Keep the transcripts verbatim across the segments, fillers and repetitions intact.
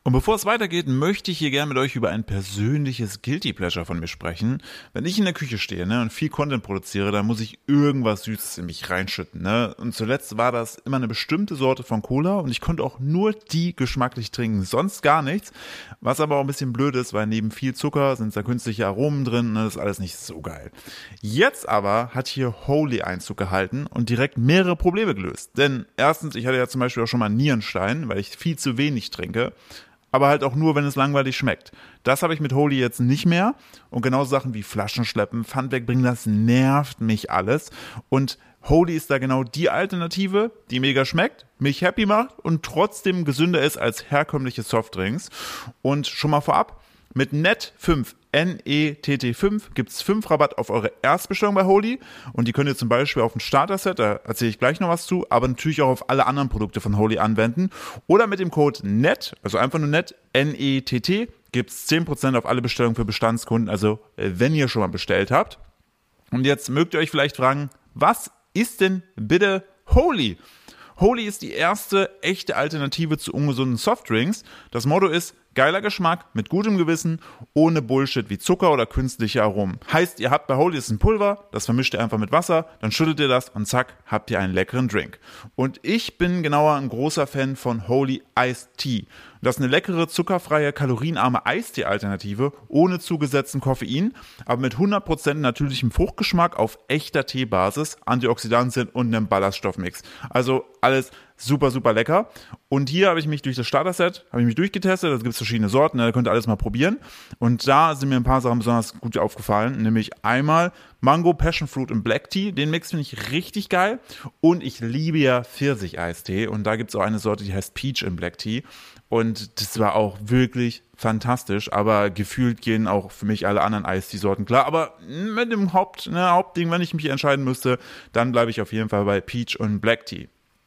Und bevor es weitergeht, möchte ich hier gerne mit euch über ein persönliches Guilty Pleasure von mir sprechen. Wenn ich in der Küche stehe, ne, und viel Content produziere, dann muss ich irgendwas Süßes in mich reinschütten, ne. Und zuletzt war das immer eine bestimmte Sorte von Cola und ich konnte auch nur die geschmacklich trinken, sonst gar nichts. Was aber auch ein bisschen blöd ist, weil neben viel Zucker sind da künstliche Aromen drin, ne, das ist alles nicht so geil. Jetzt aber hat hier Holy Einzug gehalten und direkt mehrere Probleme gelöst. Denn erstens, ich hatte ja zum Beispiel auch schon mal Nierenstein, weil ich viel zu wenig trinke. Aber halt auch nur, wenn es langweilig schmeckt. Das habe ich mit Holy jetzt nicht mehr. Und genau Sachen wie Flaschen schleppen, Pfand wegbringen, das nervt mich alles. Und Holy ist da genau die Alternative, die mega schmeckt, mich happy macht und trotzdem gesünder ist als herkömmliche Softdrinks. Und schon mal vorab, mit N E T fünf, N E T T fünf, gibt's fünf Rabatt auf eure Erstbestellung bei Holy. Und die könnt ihr zum Beispiel auf ein Starter-Set, da erzähle ich gleich noch was zu, aber natürlich auch auf alle anderen Produkte von Holy anwenden. Oder mit dem Code N E T, also einfach nur N E T, N E T T, gibt's zehn Prozent auf alle Bestellungen für Bestandskunden, also wenn ihr schon mal bestellt habt. Und jetzt mögt ihr euch vielleicht fragen, was ist denn bitte Holy? Holy ist die erste echte Alternative zu ungesunden Softdrinks. Das Motto ist, geiler Geschmack mit gutem Gewissen, ohne Bullshit wie Zucker oder künstliche Aromen. Heißt, ihr habt bei Holy ist ein Pulver, das vermischt ihr einfach mit Wasser, dann schüttelt ihr das und zack, habt ihr einen leckeren Drink. Und ich bin genauer ein großer Fan von Holy Iced Tea. Das ist eine leckere, zuckerfreie, kalorienarme Eistee-Alternative, ohne zugesetzten Koffein, aber mit hundert Prozent natürlichem Fruchtgeschmack auf echter Teebasis, Antioxidantien und einem Ballaststoffmix. Also alles super, super lecker. Und hier habe ich mich durch das Starter-Set, habe ich mich durchgetestet, da gibt es verschiedene Sorten, da könnt ihr alles mal probieren. Und da sind mir ein paar Sachen besonders gut aufgefallen, nämlich einmal Mango, Passion Fruit und Black Tea. Den Mix finde ich richtig geil. Und ich liebe ja Pfirsich-Eistee. Und da gibt es auch eine Sorte, die heißt Peach in Black Tea. Und das war auch wirklich fantastisch. Aber gefühlt gehen auch für mich alle anderen Eistee-Sorten klar. Aber mit dem Haupt, ne, Hauptding, wenn ich mich entscheiden müsste, dann bleibe ich auf jeden Fall bei Peach und Black Tea.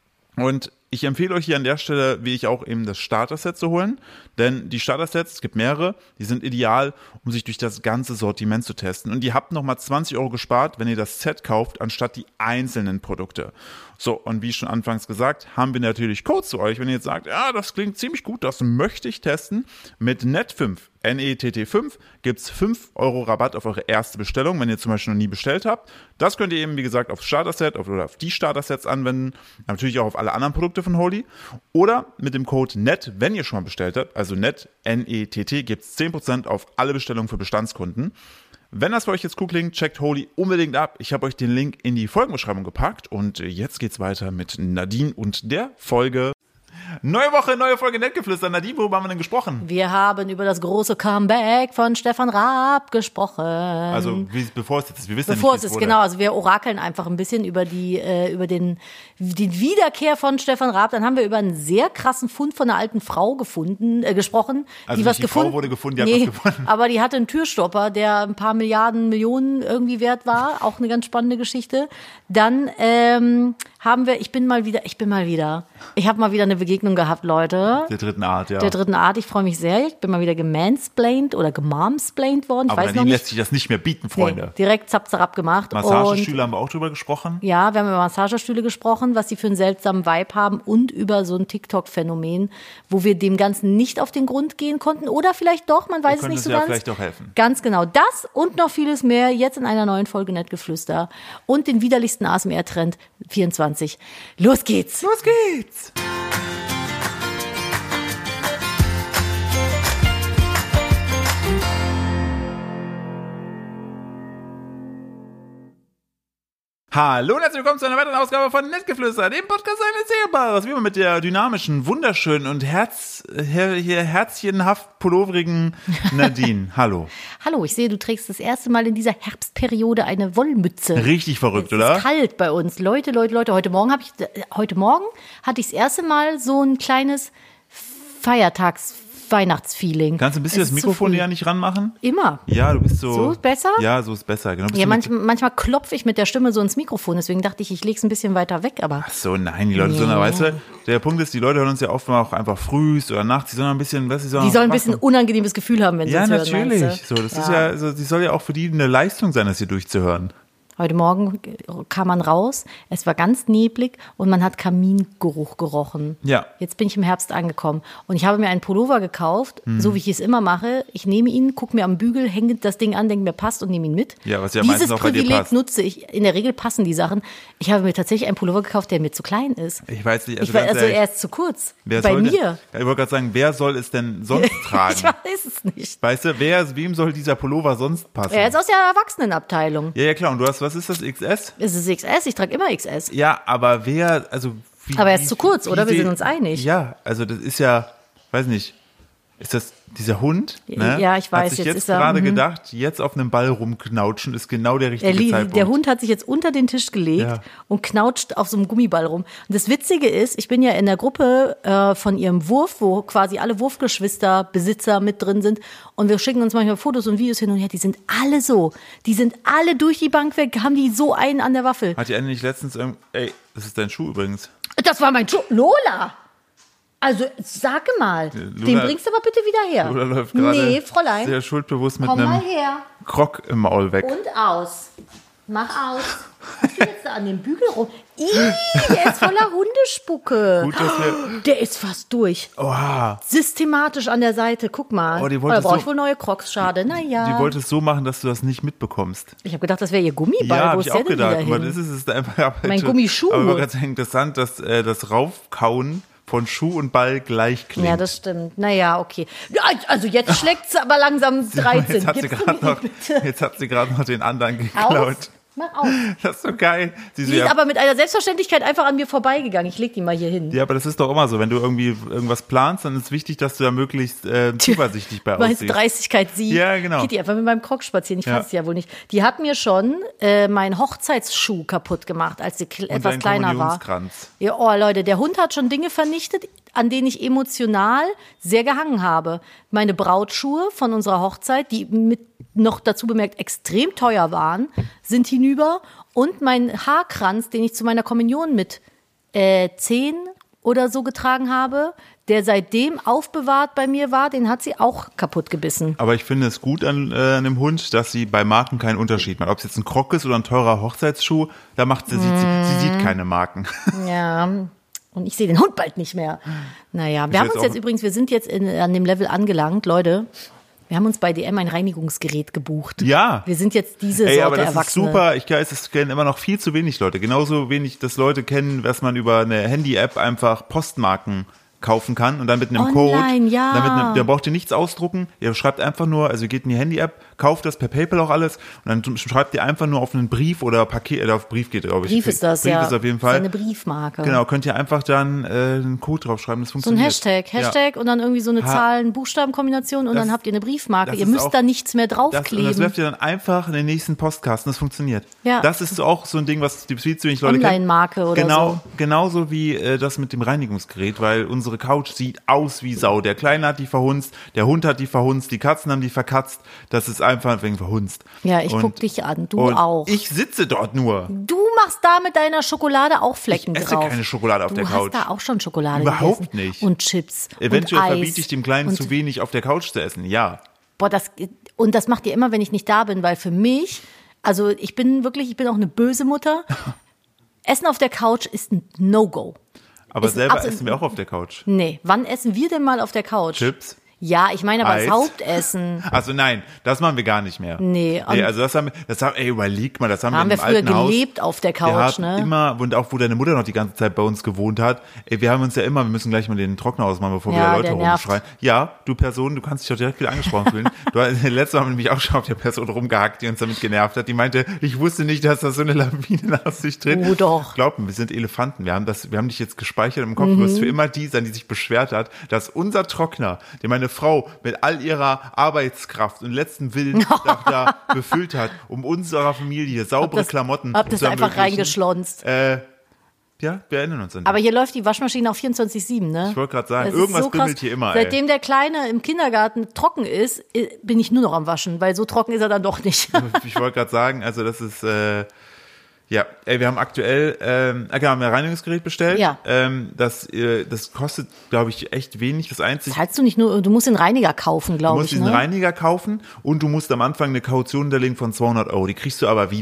Und ich empfehle euch hier an der Stelle, wie ich auch eben das Starter-Set zu holen, denn die Starter-Sets, es gibt mehrere, die sind ideal, um sich durch das ganze Sortiment zu testen. Und ihr habt nochmal zwanzig Euro gespart, wenn ihr das Set kauft, anstatt die einzelnen Produkte. So, und wie schon anfangs gesagt, haben wir natürlich Codes zu euch, wenn ihr jetzt sagt, ja, das klingt ziemlich gut, das möchte ich testen. Mit N E T fünf, N E T T fünf, gibt's fünf Euro Rabatt auf eure erste Bestellung, wenn ihr zum Beispiel noch nie bestellt habt. Das könnt ihr eben, wie gesagt, aufs Starter-Set auf, oder auf die Starter-Sets anwenden, natürlich auch auf alle anderen Produkte von Holy. Oder mit dem Code N E T, wenn ihr schon mal bestellt habt, also N E T, N E T T, gibt's zehn Prozent auf alle Bestellungen für Bestandskunden. Wenn das für euch jetzt cool klingt, checkt Holy unbedingt ab. Ich habe euch den Link in die Folgenbeschreibung gepackt und jetzt geht's weiter mit Nadine und der Folge. Neue Woche, neue Folge Nettgeflüster. Nadine, worüber haben wir denn gesprochen? Wir haben über das große Comeback von Stefan Raab gesprochen. Also wie, bevor es jetzt ist, wir wissen bevor ja nicht, es ist, wurde. genau. Also wir orakeln einfach ein bisschen über die, äh, über den, die Wiederkehr von Stefan Raab. Dann haben wir über einen sehr krassen Fund von einer alten Frau gefunden, äh, gesprochen. Also die was die gefunden, Frau wurde gefunden, die nee, hat was gefunden. Aber die hatte einen Türstopper, der ein paar Milliarden, Millionen irgendwie wert war. Auch eine ganz spannende Geschichte. Dann ähm, haben wir, ich bin mal wieder, ich bin mal wieder, ich habe mal wieder eine Begegnung gehabt, Leute. Der dritten Art, ja. Der dritten Art, ich freue mich sehr. Ich bin mal wieder gemansplained oder gemomsplained worden. Ich Aber weiß Nadine noch nicht. lässt sich das nicht mehr bieten, Freunde. Nee, direkt zapp, zapp gemacht. Massagestühle Und haben wir auch drüber gesprochen. ja, wir haben über Massagestühle gesprochen, was sie für einen seltsamen Vibe haben und über so ein TikTok-Phänomen, wo wir dem Ganzen nicht auf den Grund gehen konnten. Oder vielleicht doch, man weiß es nicht so ja ganz. vielleicht auch helfen. Ganz genau. Das und noch vieles mehr jetzt in einer neuen Folge Nettgeflüster und den widerlichsten A S M R-Trend vierundzwanzig. Los geht's! Los geht's! Hallo und herzlich willkommen zu einer weiteren Ausgabe von Nettgeflüster, dem Podcast Unerzählbares, wie immer mit der dynamischen, wunderschönen und herz, her, hier herzchenhaft pulloverigen Nadine. Hallo. Hallo, ich sehe, du trägst das erste Mal in dieser Herbstperiode eine Wollmütze. Richtig verrückt, es oder? ist kalt bei uns. Leute, Leute, Leute, heute Morgen habe ich, heute Morgen hatte ich das erste Mal so ein kleines Feiertags Weihnachtsfeeling. Kannst du ein bisschen Es das ist zu Mikrofon früh. ja nicht ranmachen? Immer. Ja, du bist so. So ist besser? Ja, so ist besser. Genau. Bist Ja, du manch, mit- manchmal klopfe ich mit der Stimme so ins Mikrofon, deswegen dachte ich, ich lege es ein bisschen weiter weg, aber Ach so, nein, die Leute Nee. sollen, weißt du, der Punkt ist, die Leute hören uns ja oft mal auch einfach frühs oder nachts, die sollen ein bisschen, was sie sollen die sollen ein wach- bisschen unangenehmes Gefühl haben, wenn sie Ja, uns hören, natürlich. meinst du? So, das ist ja, also, die soll ja auch für die eine Leistung sein, das hier durchzuhören. Heute Morgen kam man raus, es war ganz neblig und man hat Kamingeruch gerochen. Ja. Jetzt bin ich im Herbst angekommen und ich habe mir einen Pullover gekauft, mhm. so wie ich es immer mache. Ich nehme ihn, gucke mir am Bügel, hänge das Ding an, denke mir, passt und nehme ihn mit. Ja, was ja Dieses meistens auch bei dir Privileg passt. nutze ich. In der Regel passen die Sachen. Ich habe mir tatsächlich einen Pullover gekauft, der mir zu klein ist. Ich weiß nicht. Also, ich weiß, also ehrlich, er ist zu kurz. Wer bei soll mir. Denn, ja, ich wollte gerade sagen, wer soll es denn sonst tragen? Ich weiß es nicht. Weißt du, wer, wem soll dieser Pullover sonst passen? Er ist aus der Erwachsenenabteilung. Ja, ja, klar. Und du hast, was ist das, X S? Es ist X S, ich trage immer X S. Ja, aber wer, also wie, Aber er ist wie, zu kurz, wie, oder? Wie Wir sind uns einig. Ja, also das ist ja, weiß nicht, ist das dieser Hund? Ne? Ja, ich weiß, Hat sich jetzt jetzt, ist er, gerade mhm. gedacht, jetzt auf einem Ball rumknautschen ist genau der richtige Der, Zeitpunkt. der Hund hat sich jetzt unter den Tisch gelegt Ja. und knautscht auf so einem Gummiball rum. Und das Witzige ist, ich bin ja in der Gruppe äh, von ihrem Wurf, wo quasi alle Wurfgeschwister, Besitzer mit drin sind. Und wir schicken uns manchmal Fotos und Videos hin und her. Die sind alle so. Die sind alle durch die Bank weg, haben die so einen an der Waffel. Hat die eine nicht letztens irgend, ey, das ist dein Schuh übrigens. Das war mein Schuh. Lola! Also, sag mal, Lola- den bringst du aber bitte wieder her. Oder läuft gerade Nee, Fräulein, sehr schuldbewusst mit komm mal einem her. Krog im Maul weg. Und aus. Mach aus. Was geht jetzt da an dem Bügel rum? Ih, der ist voller Hundespucke. Gut, dass wir, Der ist fast durch. oha, Systematisch an der Seite. Guck mal. Oh, die oh, wollte da brauche so- ich wohl neue Crocs. Schade. Naja. die wollte es so machen, dass du das nicht mitbekommst. Ich habe gedacht, das wäre ihr Gummiball. Ja, Wo habe ist ich der auch denn gedacht. wieder Aber hin? das ist es einfach. Mein Gummischuh. Aber war ganz interessant, dass äh, das Raufkauen von Schuh und Ball gleich klingt. Ja, das stimmt. Naja, okay. Ja, also jetzt schlägt es aber langsam dreizehn. Jetzt hat, sie Gibst du gerade mir noch, die bitte jetzt hat sie gerade noch den anderen aus? geklaut. Mach auf. Das ist so geil. Sie so, Die ist ja, aber mit einer Selbstverständlichkeit einfach an mir vorbeigegangen. Ich leg die mal hier hin. ja, aber das ist doch immer so. Wenn du irgendwie irgendwas planst, dann ist wichtig, dass du da möglichst äh, zuversichtlich bei Weil aussiehst. Dreistigkeit sie. Ja, genau. Geht die einfach mit meinem Krog spazieren. Ich Ja. fasse es ja wohl nicht. Die hat mir schon äh, meinen Hochzeitsschuh kaputt gemacht, als sie kl- Und etwas dein kleiner war. Kommunionskranz. Ja, oh Leute, der Hund hat schon Dinge vernichtet, an denen ich emotional sehr gehangen habe. Meine Brautschuhe von unserer Hochzeit, die mit noch dazu bemerkt extrem teuer waren, sind hinüber. Und mein Haarkranz, den ich zu meiner Kommunion mit äh, zehn oder so getragen habe, der seitdem aufbewahrt bei mir war, den hat sie auch kaputt gebissen. Aber ich finde es gut an äh, einem Hund, dass sie bei Marken keinen Unterschied macht. Ob es jetzt ein Krog ist oder ein teurer Hochzeitsschuh, da macht sie, sieht, sie, sie sieht keine Marken. Ja, und ich sehe den Hund bald nicht mehr. Naja, wir haben jetzt uns jetzt auch- übrigens, wir sind jetzt in, an dem Level angelangt, Leute. Wir haben uns bei D M ein Reinigungsgerät gebucht. Ja. Wir sind jetzt diese Ey, Sorte aber das Erwachsene. ist super. Ich weiß, es kennen immer noch viel zu wenig Leute. Genauso wenig, dass Leute kennen, dass man über eine Handy-App einfach Postmarken kaufen kann und dann mit einem Online, Code. ja. Dann mit einem, der braucht ihr nichts ausdrucken. Ihr schreibt einfach nur, also ihr geht in die Handy-App, kauft das per PayPal auch alles und dann schreibt ihr einfach nur auf einen Brief oder Paket, oder auf Brief geht, glaube ich. Brief ist das, Brief ja. ist auf jeden Das ist Fall. eine Briefmarke. Genau, könnt ihr einfach dann äh, einen Code draufschreiben, das So ein funktioniert. Hashtag, Ja. Hashtag und dann irgendwie so eine Ha- Zahlen-Buchstaben-Kombination und Das- dann habt ihr eine Briefmarke. das Ihr ist müsst auch- da nichts mehr Das, und das draufkleben. werft ihr dann einfach in den nächsten Postkasten, das funktioniert. Ja. Das ist auch so ein Ding, was die viel zu wenig Leute kennen. Online-Marke oder genau, so. Genauso wie äh, das mit dem Reinigungsgerät, weil unsere Couch sieht aus wie Sau. Der Kleine hat die verhunzt, der Hund hat die verhunzt, die Katzen haben die verkatzt. Das ist einfach wegen verhunzt. Ja, ich Und- guck dich an, du und auch. Ich sitze dort nur. Du machst da mit deiner Schokolade auch Flecken Ich esse drauf. keine Schokolade auf du der hast Couch. da auch schon Schokolade Überhaupt gegessen. nicht. Und Chips Eventuell und Eis. verbiete ich dem Kleinen und zu wenig auf der Couch zu essen, ja. Boah, das, und das macht ihr immer, wenn ich nicht da bin, weil für mich, also ich bin wirklich, ich bin auch eine böse Mutter. Essen auf der Couch ist ein No-Go. Aber Ist selber absolut- essen wir auch auf der Couch. Nee, wann essen wir denn mal auf der Couch? Chips. Ja, ich meine aber Eis. das Hauptessen. Also nein, das machen wir gar nicht mehr. Nee, nee und- also das haben wir, das haben, ey, überleg mal, das haben, Haben wir wir im früher alten Haus. gelebt auf der Wir Couch, haben ne? immer, und auch wo deine Mutter noch die ganze Zeit bei uns gewohnt hat, ey, wir haben uns ja immer, wir müssen gleich mal den Trockner ausmachen, bevor Ja, wieder Leute der nervt. rumschreien. Ja, du Person, du kannst dich doch direkt wieder angesprochen fühlen. Du hast, letztes Mal haben wir nämlich auch schon auf der Person rumgehackt, die uns damit genervt hat. Die meinte, ich wusste nicht, dass da so eine Lawine nach sich tritt. Oh, doch. Glaub mir, wir sind Elefanten. Wir haben das, wir haben dich jetzt gespeichert im Kopf. Mhm. Du wirst für immer die sein, die sich beschwert hat, dass unser Trockner, den meine Frau mit all ihrer Arbeitskraft und letzten Willen da, da befüllt hat, um unserer Familie saubere das- Klamotten Hab das zu einfach ermöglichen. reingeschlonzt. Äh, ja, wir erinnern uns an dich. Aber hier läuft die Waschmaschine auf vierundzwanzig sieben, ne? Ich wollte gerade sagen, Das ist irgendwas so krass. bimmelt hier immer, ey. Seitdem der Kleine im Kindergarten trocken ist, i- bin ich nur noch am Waschen, weil so trocken ist er dann doch nicht. Ich wollte gerade sagen, also das ist, äh, ja, ey, wir haben aktuell, ähm, okay, haben wir ein Reinigungsgerät bestellt. Ja. Ähm, das, äh, das kostet, glaube ich, echt wenig. Das Einzige, Zahlst du nicht nur, du musst den Reiniger kaufen, du glaube musst ich, diesen ne? Reiniger kaufen und du musst am Anfang eine Kaution hinterlegen von zweihundert Euro. Die kriegst du aber wieder.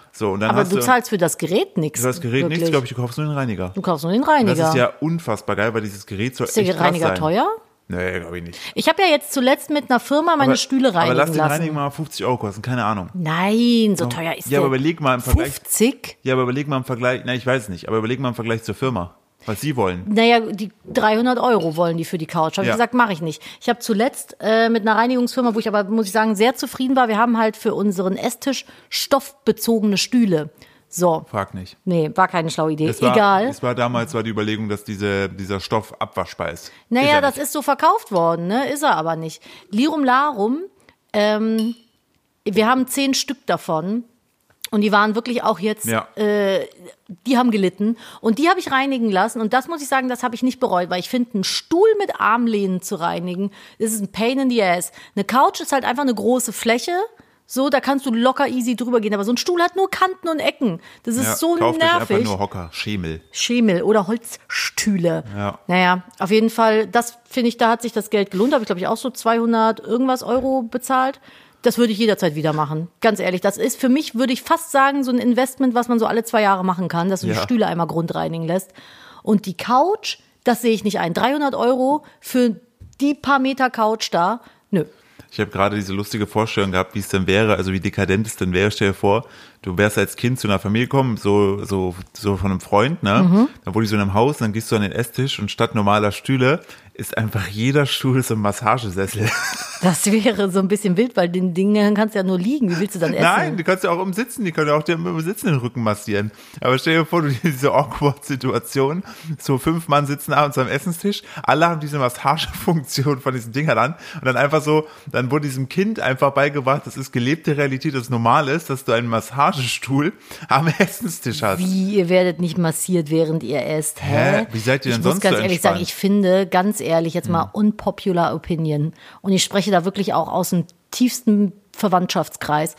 So, und dann Aber hast du du, zahlst für das Gerät nichts. für das Gerät wirklich. nichts, glaube ich, du kaufst nur den Reiniger. Du kaufst nur den Reiniger. Das ist ja unfassbar geil, weil dieses Gerät soll ist der echt krass Reiniger sein. teuer? Nee, glaube ich nicht. Ich habe ja jetzt zuletzt mit einer Firma meine aber, Stühle reinigen aber lass den lassen. Reiniger mal fünfzig Euro kosten, keine Ahnung. Nein, so teuer ist Ja, der. aber überleg mal im Vergleich. fünfzig? Ja, aber überleg mal im Vergleich, na, ich weiß es nicht, aber überleg mal im Vergleich zur Firma, was sie wollen. Naja, die dreihundert Euro wollen die für die Couch. Habe Ja. ich gesagt, mache ich nicht. Ich habe zuletzt äh, mit einer Reinigungsfirma, wo ich aber, muss ich sagen, sehr zufrieden war. Wir haben halt für unseren Esstisch stoffbezogene Stühle. So. Frag nicht. Nee, war keine schlaue Idee. Es war, Egal. Es war damals war die Überlegung, dass diese, dieser Stoff abwaschbar ist. Naja, ist er das nicht. ist so verkauft worden, ne? Ist er aber nicht. Lirum Larum, ähm, wir haben zehn Stück davon und die waren wirklich auch jetzt, Ja. äh, die haben gelitten und die habe ich reinigen lassen und das muss ich sagen, das habe ich nicht bereut, weil ich finde, einen Stuhl mit Armlehnen zu reinigen, das ist ein Pain in the Ass. Eine Couch ist halt einfach eine große Fläche. So, da kannst du locker easy drüber gehen. Aber so ein Stuhl hat nur Kanten und Ecken. Das ist Ja, so kauft euch nervig. einfach nur Hocker, Schemel. Schemel oder Holzstühle. Ja. Naja, auf jeden Fall, das finde ich, da hat sich das Geld gelohnt. Da habe ich, glaube ich, auch so zweihundert irgendwas Euro bezahlt. Das würde ich jederzeit wieder machen. Ganz ehrlich, das ist für mich, würde ich fast sagen, so ein Investment, was man so alle zwei Jahre machen kann, dass du Ja. die Stühle einmal grundreinigen lässt. Und die Couch, das sehe ich nicht ein. dreihundert Euro für die paar Meter Couch da, nö. Ich habe gerade diese lustige Vorstellung gehabt, wie es denn wäre, also wie dekadent es denn wäre. Stell dir vor, du wärst als Kind zu einer Familie gekommen, so so so von einem Freund, ne? Mhm. Dann wurde ich so in einem Haus, dann gehst du an den Esstisch und statt normaler Stühle ist einfach jeder Stuhl so ein Massagesessel. Das wäre so ein bisschen wild, weil den Dingen kannst du ja nur liegen. Wie willst du dann essen? Nein, die kannst du auch im Sitzen, die können ja auch dir im Sitzen den Rücken massieren. Aber stell dir vor, du diese awkward Situation, so fünf Mann sitzen abends am Essenstisch, alle haben diese Massagefunktion von diesen Dingern an und dann einfach so, dann wurde diesem Kind einfach beigebracht, das ist gelebte Realität, das normal ist, dass du einen Massagestuhl am Essenstisch hast. Wie, ihr werdet nicht massiert, während ihr esst? Hä? Hä? Wie seid ihr denn ich muss sonst ganz so ehrlich entspannt? sagen, ich finde, ganz ehrlich, jetzt mal unpopular Opinion. Und ich spreche da wirklich auch aus dem tiefsten Verwandtschaftskreis.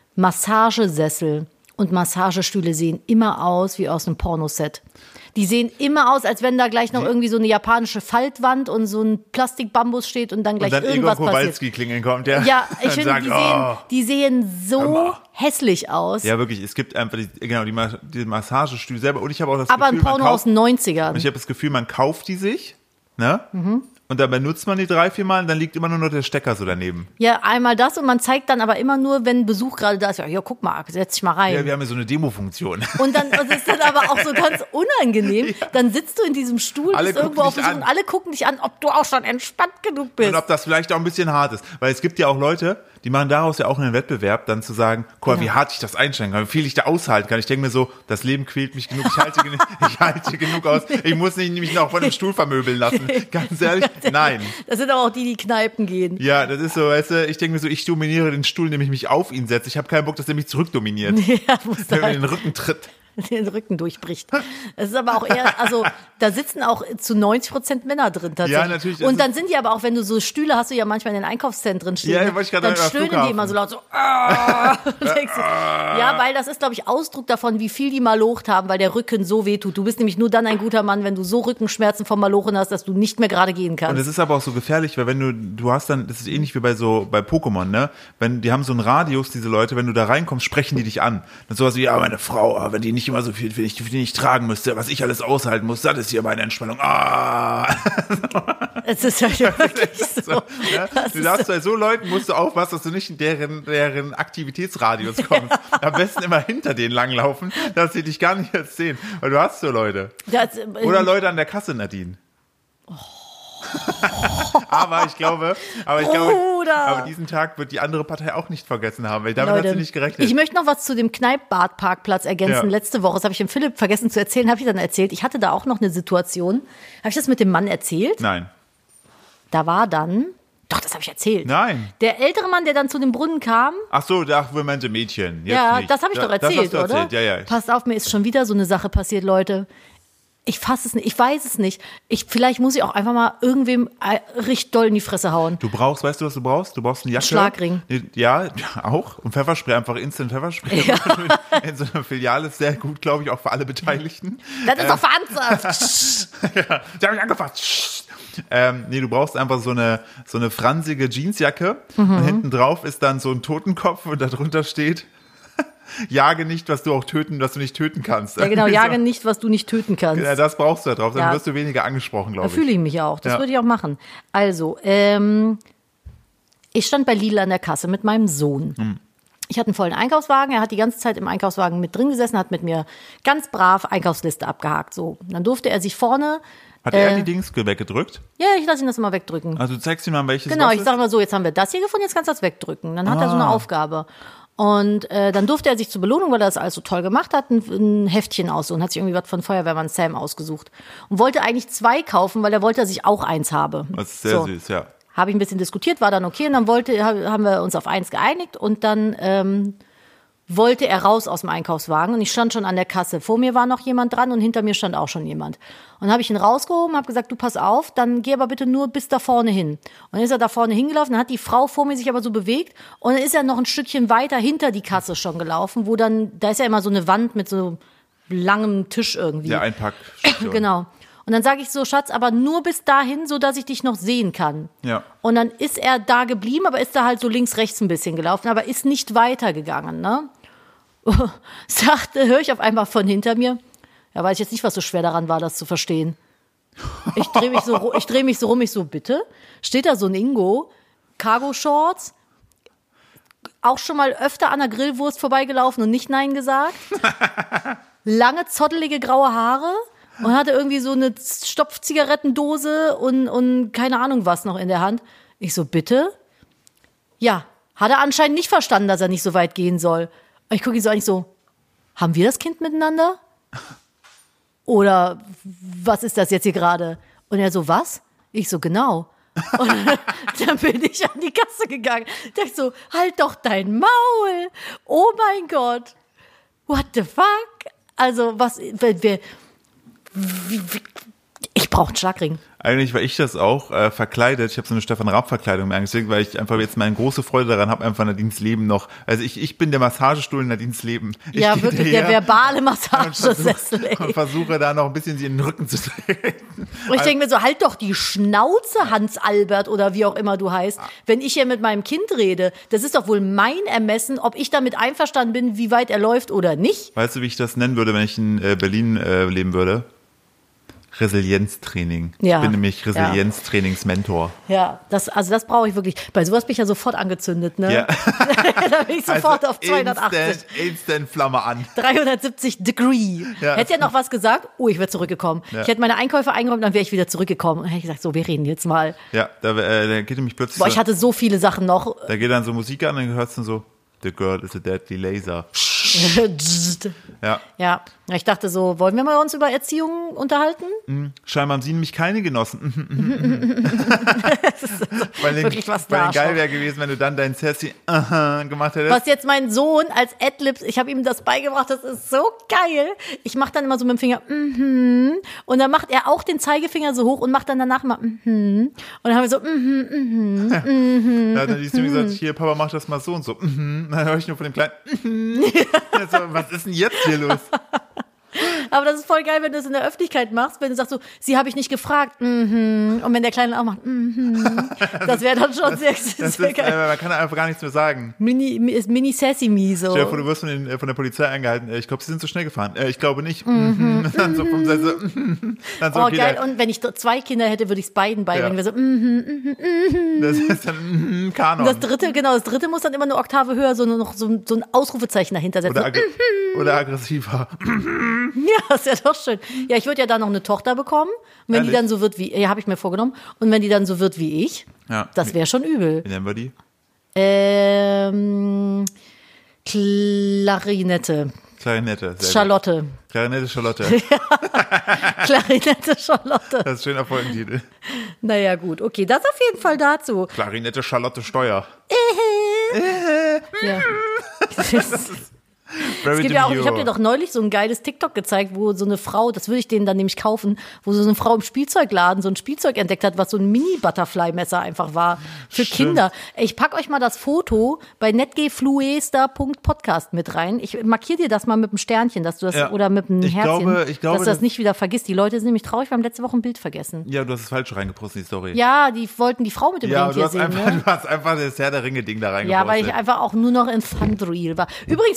Massagesessel und Massagestühle sehen immer aus wie aus einem Pornoset. Die sehen immer aus, als wenn da gleich noch irgendwie so eine japanische Faltwand und so ein Plastikbambus steht und dann gleich Und dann irgendwas Egon passiert. Kowalski klingeln kommt, ja. Ja, ich Und finde, sagt, die, oh. sehen, die sehen so Hammer. hässlich aus. Ja, wirklich, es gibt einfach die, genau, die, Ma- die Massagestühle selber und ich habe auch das aber Gefühl, ein Porno man aus kauft, den neunzigern. ich habe das Gefühl, man kauft die sich, ne? Mhm. Und dann benutzt man die drei, vier Mal und dann liegt immer nur noch der Stecker so daneben. Ja, einmal das und man zeigt dann aber immer nur, wenn Besuch gerade da ist. Ja, ja guck mal, setz dich mal rein. Ja, wir haben ja so eine Demo-Funktion. Und dann und es ist dann aber auch so ganz unangenehm. Dann sitzt du in diesem Stuhl, Alle bist irgendwo gucken auf dich Besuch an. und alle gucken dich an, ob du auch schon entspannt genug bist. Und ob das vielleicht auch ein bisschen hart ist. Weil es gibt ja auch Leute, die machen daraus ja auch einen Wettbewerb, dann zu sagen, guck mal, wie hart ich das einstellen kann, wie viel ich da aushalten kann. Ich denke mir so, das Leben quält mich genug, ich halte, genu- ich halte genug aus. Ich muss nicht mich noch von dem Stuhl vermöbeln lassen. Ganz ehrlich, nein. Das sind aber auch die, die Kneipen gehen. Ja, das ist so, weißt du, ich denke mir so, ich dominiere den Stuhl, indem ich mich auf ihn setze. Ich habe keinen Bock, dass er mich zurückdominiert. Ja, musst du Der mir halt in den Rücken tritt. den Rücken durchbricht. Es ist aber auch eher, also da sitzen auch zu neunzig Prozent Männer drin tatsächlich. Ja, natürlich, das Und ist- dann sind die aber auch, wenn du so Stühle hast, du ja manchmal in den Einkaufszentren stehen. Ja, ne? wollte ich gerade dann sagen, am stöhnen die Flughafen. immer so laut so. Ah! Und denkst du, ja, weil das ist, glaube ich, Ausdruck davon, wie viel die malocht haben, weil der Rücken so weh tut. Du bist nämlich nur dann ein guter Mann, wenn du so Rückenschmerzen vom Malochen hast, dass du nicht mehr gerade gehen Und kannst. es ist aber auch so gefährlich, weil wenn du, du hast dann, das ist ähnlich wie bei so, bei Pokémon, ne? Wenn, die haben so einen Radius, diese Leute, wenn du da reinkommst, sprechen die dich an. Dann sowas wie, ja, meine Frau, aber wenn die nicht immer so viel, wenn ich die nicht tragen müsste, was ich alles aushalten muss, das ist hier meine Entspannung. Ah! Es ist ja wirklich so. So, ne? Das Du ist darfst bei so Leuten musst du aufpassen, dass du nicht in deren, deren Aktivitätsradius kommst. Am besten immer hinter denen langlaufen, dass sie dich gar nicht jetzt sehen. Weil du hast so Leute. Das, Oder Leute an der Kasse, Nadine. aber ich glaube, aber ich glaube, Bruder. aber diesen Tag wird die andere Partei auch nicht vergessen haben, weil damit Leute, hat sie nicht gerechnet. Ich möchte noch was zu dem Kneippbadparkplatz ergänzen. Ja. Letzte Woche, das habe ich dem Philipp vergessen zu erzählen, habe ich dann erzählt. Ich hatte da auch noch eine Situation. Habe ich das mit dem Mann erzählt? Nein. Da war dann, doch, das habe ich erzählt. Nein. Der ältere Mann, der dann zu dem Brunnen kam, Ach so, ach, wir meinte Mädchen. Jetzt ja, nicht. das habe ich Da- doch erzählt, das hast du oder? erzählt. Ja, ja. Passt auf, mir ist schon wieder so eine Sache passiert, Leute. Ich fasse es nicht, ich weiß es nicht. Ich, vielleicht muss ich auch einfach mal irgendwem äh, richtig doll in die Fresse hauen. Du brauchst, weißt du, was du brauchst? Du brauchst eine Jacke. Schlagring. Ja, auch. Und Pfefferspray, einfach Instant Pfefferspray. Ja. In so einer Filiale ist sehr gut, glaube ich, auch für alle Beteiligten. Das ist doch Verantwortung. Ja, die habe ich angefasst. Ähm, nee, du brauchst einfach so eine, so eine fransige Jeansjacke. Mhm. Und hinten drauf ist dann so ein Totenkopf und darunter steht Jage nicht, was du auch töten, was du nicht töten kannst. Ja, genau, jage nicht, was du nicht töten kannst. Ja, das brauchst du da drauf, dann Ja. wirst du weniger angesprochen, glaube Da ich. fühle ich mich auch. Das Ja. würde ich auch machen. Also, ähm, ich stand bei Lidl an der Kasse mit meinem Sohn. Hm. Ich hatte einen vollen Einkaufswagen. Er hat die ganze Zeit im Einkaufswagen mit drin gesessen, hat mit mir ganz brav Einkaufsliste abgehakt. So, dann durfte er sich vorne. Hat er äh, die Dings weggedrückt? Ja, ich lasse ihn das immer wegdrücken. Also du zeigst ihm mal, welches Genau, was ich ist? sage mal so, jetzt haben wir das hier gefunden, jetzt kannst du das wegdrücken. Dann hat er so eine Ah. Aufgabe. Und äh, dann durfte er sich zur Belohnung, weil er das alles so toll gemacht hat, ein, ein Heftchen aussuchen. Hat sich irgendwie was von Feuerwehrmann Sam ausgesucht. Und wollte eigentlich zwei kaufen, weil er wollte, dass ich auch eins habe. Das ist sehr so. süß, ja. Habe ich ein bisschen diskutiert, war dann okay. Und dann wollte, haben wir uns auf eins geeinigt. Und dann ähm, wollte er raus aus dem Einkaufswagen. Und ich stand schon an der Kasse. Vor mir war noch jemand dran und hinter mir stand auch schon jemand. Und dann habe ich ihn rausgehoben, habe gesagt, du pass auf, dann geh aber bitte nur bis da vorne hin. Und dann ist er da vorne hingelaufen, dann hat die Frau vor mir sich aber so bewegt. Und dann ist er noch ein Stückchen weiter hinter die Kasse schon gelaufen, wo dann, da ist ja immer so eine Wand mit so langem Tisch irgendwie. Der Einpack. Genau. Und dann sage ich so, Schatz, aber nur bis dahin, so dass ich dich noch sehen kann. Ja. Und dann ist er da geblieben, aber ist da halt so links, rechts ein bisschen gelaufen, aber ist nicht weitergegangen, ne? Sagte, höre ich auf einmal von hinter mir. Ja, weiß ich jetzt nicht, was so schwer daran war, das zu verstehen. Ich drehe mich so, ich drehe mich so rum, ich so, bitte? Steht da so ein Ingo, Cargo-Shorts, auch schon mal öfter an der Grillwurst vorbeigelaufen und nicht Nein gesagt. Lange, zottelige graue Haare. Und hatte irgendwie so eine Stopfzigarettendose und, und keine Ahnung was noch in der Hand. Ich so, bitte? Ja, hat er anscheinend nicht verstanden, dass er nicht so weit gehen soll. Und ich gucke ihn so eigentlich so, haben wir das Kind miteinander? Oder was ist das jetzt hier gerade? Und er so, was? Ich so, genau. Und dann bin ich an die Kasse gegangen. Ich dachte so, halt doch dein Maul. Oh mein Gott. What the fuck? Also, was, wer, wer ich brauche einen Schlagring. Eigentlich war ich das auch äh, verkleidet. Ich habe so eine Stefan Raab-Verkleidung mir angezogen, weil ich einfach jetzt meine große Freude daran habe, einfach Nadines Leben noch. Also ich, ich bin der Massagestuhl in Nadines Leben. Ich Ja, gehe wirklich, daher der verbale und Massagesessel, versuche, und ey. versuche da noch ein bisschen sie in den Rücken zu treten. Und ich denke mir so, halt doch die Schnauze, Hans Albert oder wie auch immer du heißt, wenn ich hier mit meinem Kind rede. Das ist doch wohl mein Ermessen, ob ich damit einverstanden bin, wie weit er läuft oder nicht. Weißt du, wie ich das nennen würde, wenn ich in äh, Berlin äh, leben würde? Resilienztraining. Ja. Ich bin nämlich Resilienztrainingsmentor. Ja, das, also das brauche ich wirklich. Bei sowas bin ich ja sofort angezündet, ne? Ja. Da bin ich sofort Also auf zweihundertachtzig. Instant, instant Flamme an. dreihundertsiebzig Degree. Ja. Hätte er noch was gesagt? Oh, ich wäre zurückgekommen. Ja. Ich hätte meine Einkäufe eingeräumt, dann wäre ich wieder zurückgekommen. Und hätte ich gesagt, so, wir reden jetzt mal. Ja, da, äh, da geht nämlich plötzlich Boah, so, ich hatte so viele Sachen noch. da geht dann so Musik an und dann hörst du so, the girl is a deadly laser. Ja. Ja, ich dachte so, wollen wir mal uns über Erziehung unterhalten? Scheinbar haben sie nämlich keine genossen. weil wirklich was weil da, geil schau. wäre gewesen, wenn du dann dein Sassy aha gemacht hättest. Was jetzt mein Sohn als Adlibs, ich habe ihm das beigebracht, das ist so geil. Ich mache dann immer so mit dem Finger, mhm. Und dann macht er auch den Zeigefinger so hoch und macht dann danach mal, mhm. Und dann haben wir so, mhm, mhm, mhm. Da hat dann die Stimme gesagt, hier, Papa, mach das mal so und so. Mhm. Dann höre ich nur von dem Kleinen, mhm. Ja, so, was ist denn jetzt hier los? Aber das ist voll geil, wenn du es in der Öffentlichkeit machst, wenn du sagst so, sie habe ich nicht gefragt, mhm. Und wenn der Kleine auch macht, mhm. Das wäre dann schon sehr, Das sehr ist, äh, geil. man kann einfach gar nichts mehr sagen. Mini, ist Mini Sesame so. Stell dir vor, du wirst von, den, von der Polizei angehalten. Äh, Ich glaube, sie sind zu schnell gefahren. Äh, Ich glaube nicht. Mhm. Dann so vom Seite, mhm. Dann so, Oh, okay, geil. der- Und wenn ich zwei Kinder hätte, würde ich es beiden beibringen. Ja. Wir so, mhm. Das ist dann mhm, Kanon. Das dritte, genau, das dritte muss dann immer eine Oktave höher, so nur noch so, so ein Ausrufezeichen dahinter setzen. Oder, aggr oder aggressiver. Ja, ist ja doch schön. Ja, ich würde ja dann noch eine Tochter bekommen. Und wenn Ehrlich? die dann so wird wie, ja, habe ich mir vorgenommen. Und wenn die dann so wird wie ich, Ja. das wäre schon übel. Wie nennen wir die? Ähm, Klarinette. Klarinette. Sehr gut. Charlotte. Klarinette Charlotte. Klarinette Charlotte. Das ist ein schöner Folgentitel. Naja, gut. Okay, das auf jeden Fall dazu. Klarinette Charlotte Steuer. Ja. Very Es gibt ja auch, ich demure. habe dir doch neulich so ein geiles TikTok gezeigt, wo so eine Frau, das würde ich denen dann nämlich kaufen, wo so eine Frau im Spielzeugladen so ein Spielzeug entdeckt hat, was so ein Mini-Butterfly-Messer einfach war für Stimmt. Kinder. Ich pack euch mal das Foto bei netgefluester punkt podcast mit rein. Ich markiere dir das mal mit einem Sternchen, dass du das, Ja. oder mit einem Ich Herzchen, glaube- ich glaube, dass du das das- nicht wieder vergisst. Die Leute sind nämlich traurig, wir haben letzte Woche ein Bild vergessen. Ja, du hast es falsch reingepostet, die Story. Ja, die wollten die Frau mit dem Ja, Ring du hier hast, sehen. einfach, Ne? du hast einfach das Herr der Ringe-Ding da reingepostet. Ja, weil ich einfach auch nur noch in Thundreel war. Übrigens, vielen Dank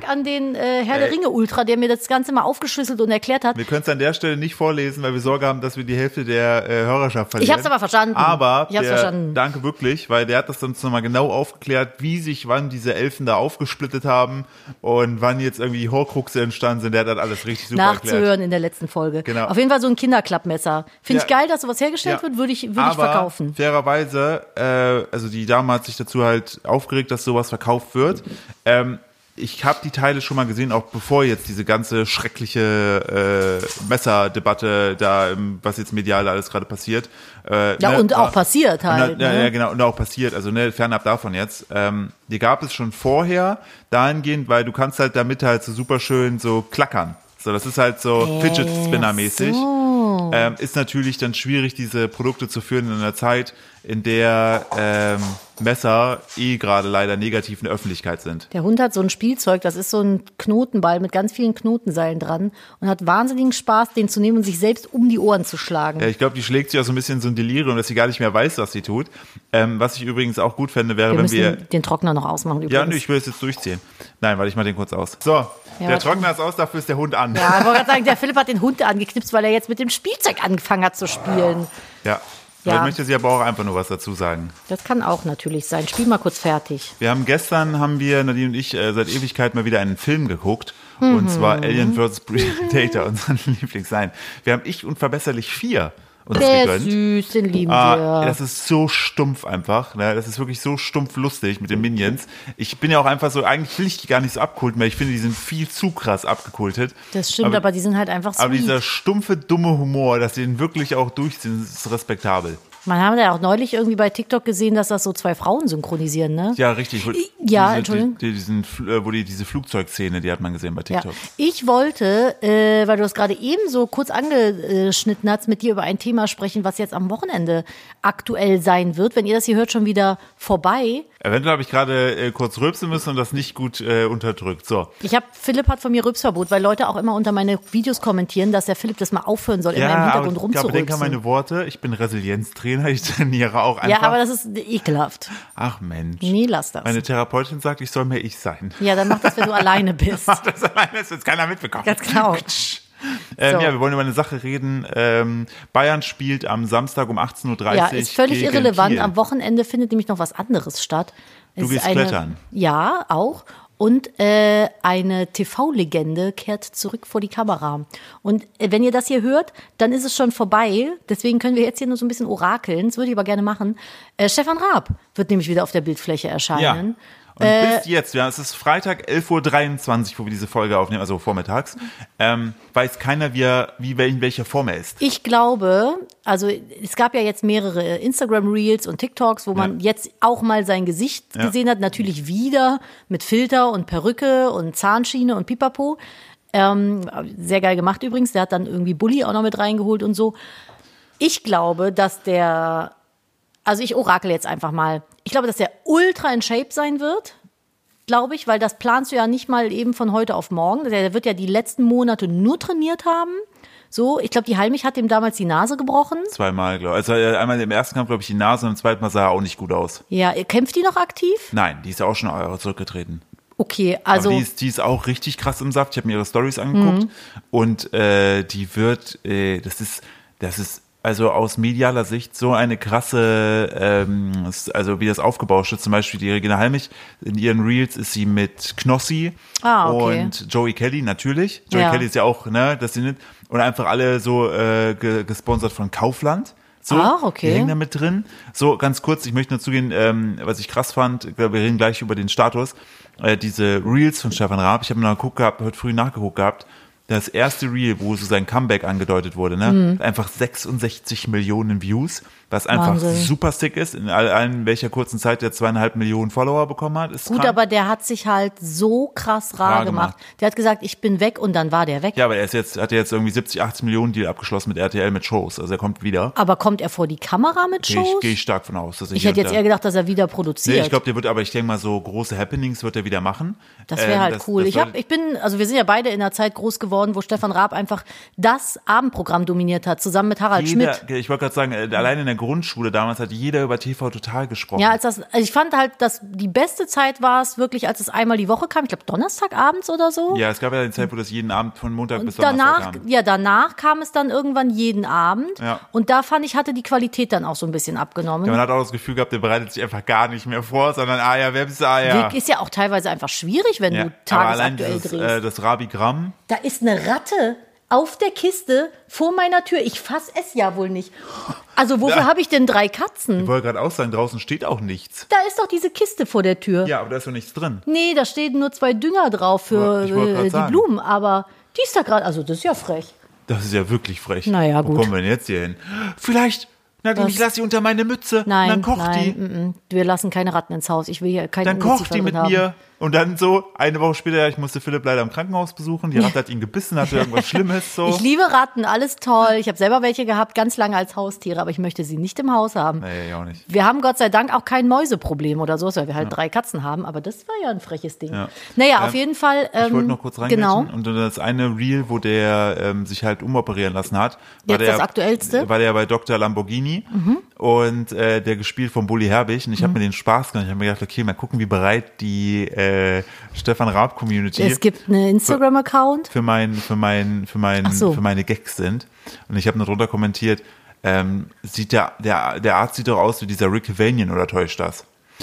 an den äh, Herr der Ringe Ultra, der mir das Ganze mal aufgeschlüsselt und erklärt hat. Wir können es an der Stelle nicht vorlesen, weil wir Sorge haben, dass wir die Hälfte der äh, Hörerschaft verlieren. Ich hab's aber verstanden. Aber ich hab's der, verstanden. Danke wirklich, weil der hat das uns nochmal genau aufgeklärt, wie sich wann diese Elfen da aufgesplittet haben und wann jetzt irgendwie die Horcruxe entstanden sind. Der hat das alles richtig super erklärt. Nachzuhören in der letzten Folge. Genau. Auf jeden Fall so ein Kinderklappmesser. Finde ich Ja. geil, dass sowas hergestellt Ja. wird, würde ich, würde Aber ich verkaufen. fairerweise, äh, also die Dame hat sich dazu halt aufgeregt, dass sowas verkauft wird. Ähm, ich habe die Teile schon mal gesehen, auch bevor jetzt diese ganze schreckliche äh, Messerdebatte da, ähm, was jetzt medial alles gerade passiert. Äh, Ja, ne, und auch äh, passiert halt. Und, ja, ne? ja, genau, und auch passiert, also ne, fernab davon jetzt. Ähm, die gab es schon vorher dahingehend, weil du kannst halt damit halt so super schön so klackern. So, das ist halt so Fidget Spinner mäßig. So. Ähm, ist natürlich dann schwierig, diese Produkte zu führen in einer Zeit, in der ähm, Messer eh gerade leider negativ in der Öffentlichkeit sind. Der Hund hat so ein Spielzeug, das ist so ein Knotenball mit ganz vielen Knotenseilen dran und hat wahnsinnigen Spaß, den zu nehmen und sich selbst um die Ohren zu schlagen. Ja, ich glaube, die schlägt sich auch so ein bisschen in so ein Delirium, dass sie gar nicht mehr weiß, was sie tut. Ähm, was ich übrigens auch gut fände, wäre, wir wenn müssen wir... den Trockner noch ausmachen übrigens. Ja, nö, ich will es jetzt durchziehen. Nein, warte, ich mach den kurz aus. So, der warte. Trockner ist aus, dafür ist der Hund an. Ja, ich wollte gerade sagen, der Philipp hat den Hund angeknipst, weil er jetzt mit dem Spielzeug angefangen hat zu spielen. Ja. Ja. Ich möchte sie aber auch einfach nur was dazu sagen. Das kann auch natürlich sein. Spiel mal kurz fertig. Wir haben gestern, haben wir, Nadine und ich, äh, seit Ewigkeit mal wieder einen Film geguckt. Und Mhm. zwar Alien versus. Predator, unseren Lieblings. Nein, wir haben Ich Unverbesserlich vier uns Der ist gegönnt. süß, den lieben Ah, wir. das ist so stumpf einfach. Ne? Das ist wirklich so stumpf lustig mit den Minions. Ich bin ja auch einfach so, eigentlich will ich die gar nicht so abkulten, weil ich finde, die sind viel zu krass abgekultet. Das stimmt, aber, aber, die sind halt einfach sweet. aber dieser stumpfe, dumme Humor, dass sie den wirklich auch durchziehen, ist respektabel. Man hat ja auch neulich irgendwie bei TikTok gesehen, dass das so zwei Frauen synchronisieren, ne? Ja, richtig. Wo, Ja, diese, Entschuldigung. Die, diesen, äh, wo die diese Flugzeugszene, die hat man gesehen bei Ja. TikTok. Ich wollte, äh, weil du das gerade eben so kurz angeschnitten hast, mit dir über ein Thema sprechen, was jetzt am Wochenende aktuell sein wird. Wenn ihr das hier hört, schon wieder vorbei. Eventuell habe ich gerade äh, kurz rülpsen müssen und das nicht gut äh, unterdrückt. So. Ich habe, Philipp hat von mir Rülpsverbot, weil Leute auch immer unter meine Videos kommentieren, dass der Philipp das mal aufhören soll, immer im Hintergrund aber, aber rumzurülpsen. denk an meine Worte. Ich bin Resilienztrainer, ich trainiere auch einfach. Ja, aber das ist ekelhaft. Ach Mensch. Nee, lass das. Meine Therapeutin sagt, ich soll mehr ich sein. Ja, dann mach das, wenn du alleine bist. Das alleine ist jetzt keiner mitbekommen. Ganz genau. Ähm, So. Ja, wir wollen über eine Sache reden. Ähm, Bayern spielt am Samstag um achtzehn Uhr dreißig. Ja, ist völlig gegen irrelevant. Kiel. Am Wochenende findet nämlich noch was anderes statt. Es Du ist gehst eine, klettern. Ja, auch. Und äh, eine T V-Legende kehrt zurück vor die Kamera. Und äh, wenn ihr das hier hört, dann ist es schon vorbei. Deswegen können wir jetzt hier nur so ein bisschen orakeln. Das würde ich aber gerne machen. Äh, Stefan Raab wird nämlich wieder auf der Bildfläche Ja. erscheinen. Und Äh, bis jetzt, ja, es ist Freitag elf Uhr dreiundzwanzig, wo wir diese Folge aufnehmen, also vormittags, ähm, weiß keiner, wie, er, wie in welcher Form er ist. Ich glaube, also es gab ja jetzt mehrere Instagram-Reels und TikToks, wo man Ja. jetzt auch mal sein Gesicht Ja. gesehen hat. Natürlich wieder mit Filter und Perücke und Zahnschiene und Pipapo. Ähm, sehr geil gemacht übrigens. Der hat dann irgendwie Bulli auch noch mit reingeholt und so. Ich glaube, dass der, also ich orakel jetzt einfach mal. Ich glaube, dass der ultra in Shape sein wird. Glaube ich, weil das planst du ja nicht mal eben von heute auf morgen. Der wird ja die letzten Monate nur trainiert haben. So, ich glaube, die Heilmich hat ihm damals die Nase gebrochen. Zweimal, glaube ich. Also äh, einmal im ersten Kampf, glaube ich, die Nase und im zweiten Mal sah er auch nicht gut aus. Ja, kämpft die noch aktiv? Nein, die ist ja auch schon zurückgetreten. Okay, also. Aber die ist, die ist auch richtig krass im Saft. Ich habe mir ihre Stories angeguckt. Mhm. Und äh, die wird, äh, das ist, das ist also aus medialer Sicht so eine krasse, ähm, also wie das aufgebaut ist. Zum Beispiel die Regina Halmich, in ihren Reels ist sie mit Knossi Ah, okay. und Joey Kelly natürlich. Joey Ja. Kelly ist ja auch, ne, dass sie nicht, und einfach alle so äh, ge gesponsert von Kaufland. So, Ach, okay. Die hängen da mit drin. So, ganz kurz, ich möchte nur zugehen, ähm, was ich krass fand, ich glaube, wir reden gleich über den Status, äh, diese Reels von Stefan Raab, ich habe noch geguckt gehabt, heute früh nachgeguckt gehabt, das erste Reel, wo so sein Comeback angedeutet wurde, ne, Mhm. einfach sechsundsechzig Millionen Views, was einfach Wahnsinn. super sick ist, in all, in welcher kurzen Zeit der zweieinhalb Millionen Follower bekommen hat, ist Gut, krank. aber der hat sich halt so krass rar Rar gemacht. gemacht. Der hat gesagt, ich bin weg und dann war der weg. Ja, aber er ist jetzt, hat jetzt irgendwie siebzig, achtzig Millionen Deal abgeschlossen mit R T L mit Shows, also er kommt wieder. Aber kommt er vor die Kamera mit Gehe Shows? ich, geh ich stark von aus. Dass er Ich hier hätte und jetzt da- eher gedacht, dass er wieder produziert. Nee, ich glaube, der wird, aber ich denke mal, so große Happenings wird er wieder machen. Das wäre Ähm, halt das- cool. das ich, hab, sollte- ich bin, also wir sind ja beide in einer Zeit groß geworden, wo Stefan Raab einfach das Abendprogramm dominiert hat, zusammen mit Harald jeder, Schmidt. ich wollte gerade sagen, äh, allein in der Grundschule damals hat jeder über T V Total gesprochen. Ja, als das, also ich fand halt, dass die beste Zeit war es wirklich, als es einmal die Woche kam. Ich glaube, Donnerstagabends oder so. Ja, es gab ja eine Zeit, wo das jeden Abend von Montag Und bis Donnerstag danach, kam. ja, danach kam es dann irgendwann jeden Abend. Ja. Und da fand ich, hatte die Qualität dann auch so ein bisschen abgenommen. Ja, man hat auch das Gefühl gehabt, der bereitet sich einfach gar nicht mehr vor, sondern, ah ja, wer bist du, ah ja. Ist ja auch teilweise einfach schwierig, wenn ja. du Aber allein tagesaktuell dieses, drehst. äh, das Rabigramm. Da ist eine Ratte auf der Kiste vor meiner Tür. Ich fass es ja wohl nicht. Also wofür Ja. habe ich denn drei Katzen? Ich wollte gerade auch sagen, draußen steht auch nichts. Da ist doch diese Kiste vor der Tür. Ja, aber da ist doch nichts drin. Nee, da stehen nur zwei Dünger drauf für Ich wollte grad äh, die sagen. Blumen. Aber die ist da gerade, also das ist ja frech. Das ist ja wirklich frech. Naja, Wo gut. kommen wir denn jetzt hier hin? Vielleicht, Nadine, Was? ich lasse sie unter meine Mütze. Nein, und dann kocht nein, die. m -m. Wir lassen keine Ratten ins Haus. Ich will hier keine Dann kocht die Ungeziefer mit drin haben. mir. Und dann so, eine Woche später, ich musste Philipp leider im Krankenhaus besuchen. Die Ratte hat ihn gebissen, hatte irgendwas Schlimmes. So. Ich liebe Ratten, alles toll. Ich habe selber welche gehabt, ganz lange als Haustiere, aber ich möchte sie nicht im Haus haben. Nee, ich auch nicht. Wir haben Gott sei Dank auch kein Mäuseproblem oder so, weil wir halt drei Katzen haben, aber das war ja ein freches Ding. Ja. Naja, Ähm, auf jeden Fall. Ähm, Ich wollte noch kurz reingehen. Genau. Und das eine Reel, wo der ähm, sich halt umoperieren lassen hat, war Jetzt der, das Aktuellste? war der bei Doktor Lamborghini und äh, der gespielt von Bully Herbig. Und ich habe mir den Spaß gemacht. Ich habe mir gedacht, okay, mal gucken, wie bereit die äh, Stefan Raab-Community Es gibt einen Instagram-Account. für mein, für mein, für mein, Ach so. für meine Gags sind. Und ich habe nur drunter kommentiert, ähm, sieht der, der, der Arzt sieht doch aus wie dieser Rick Vanian, oder täuscht das?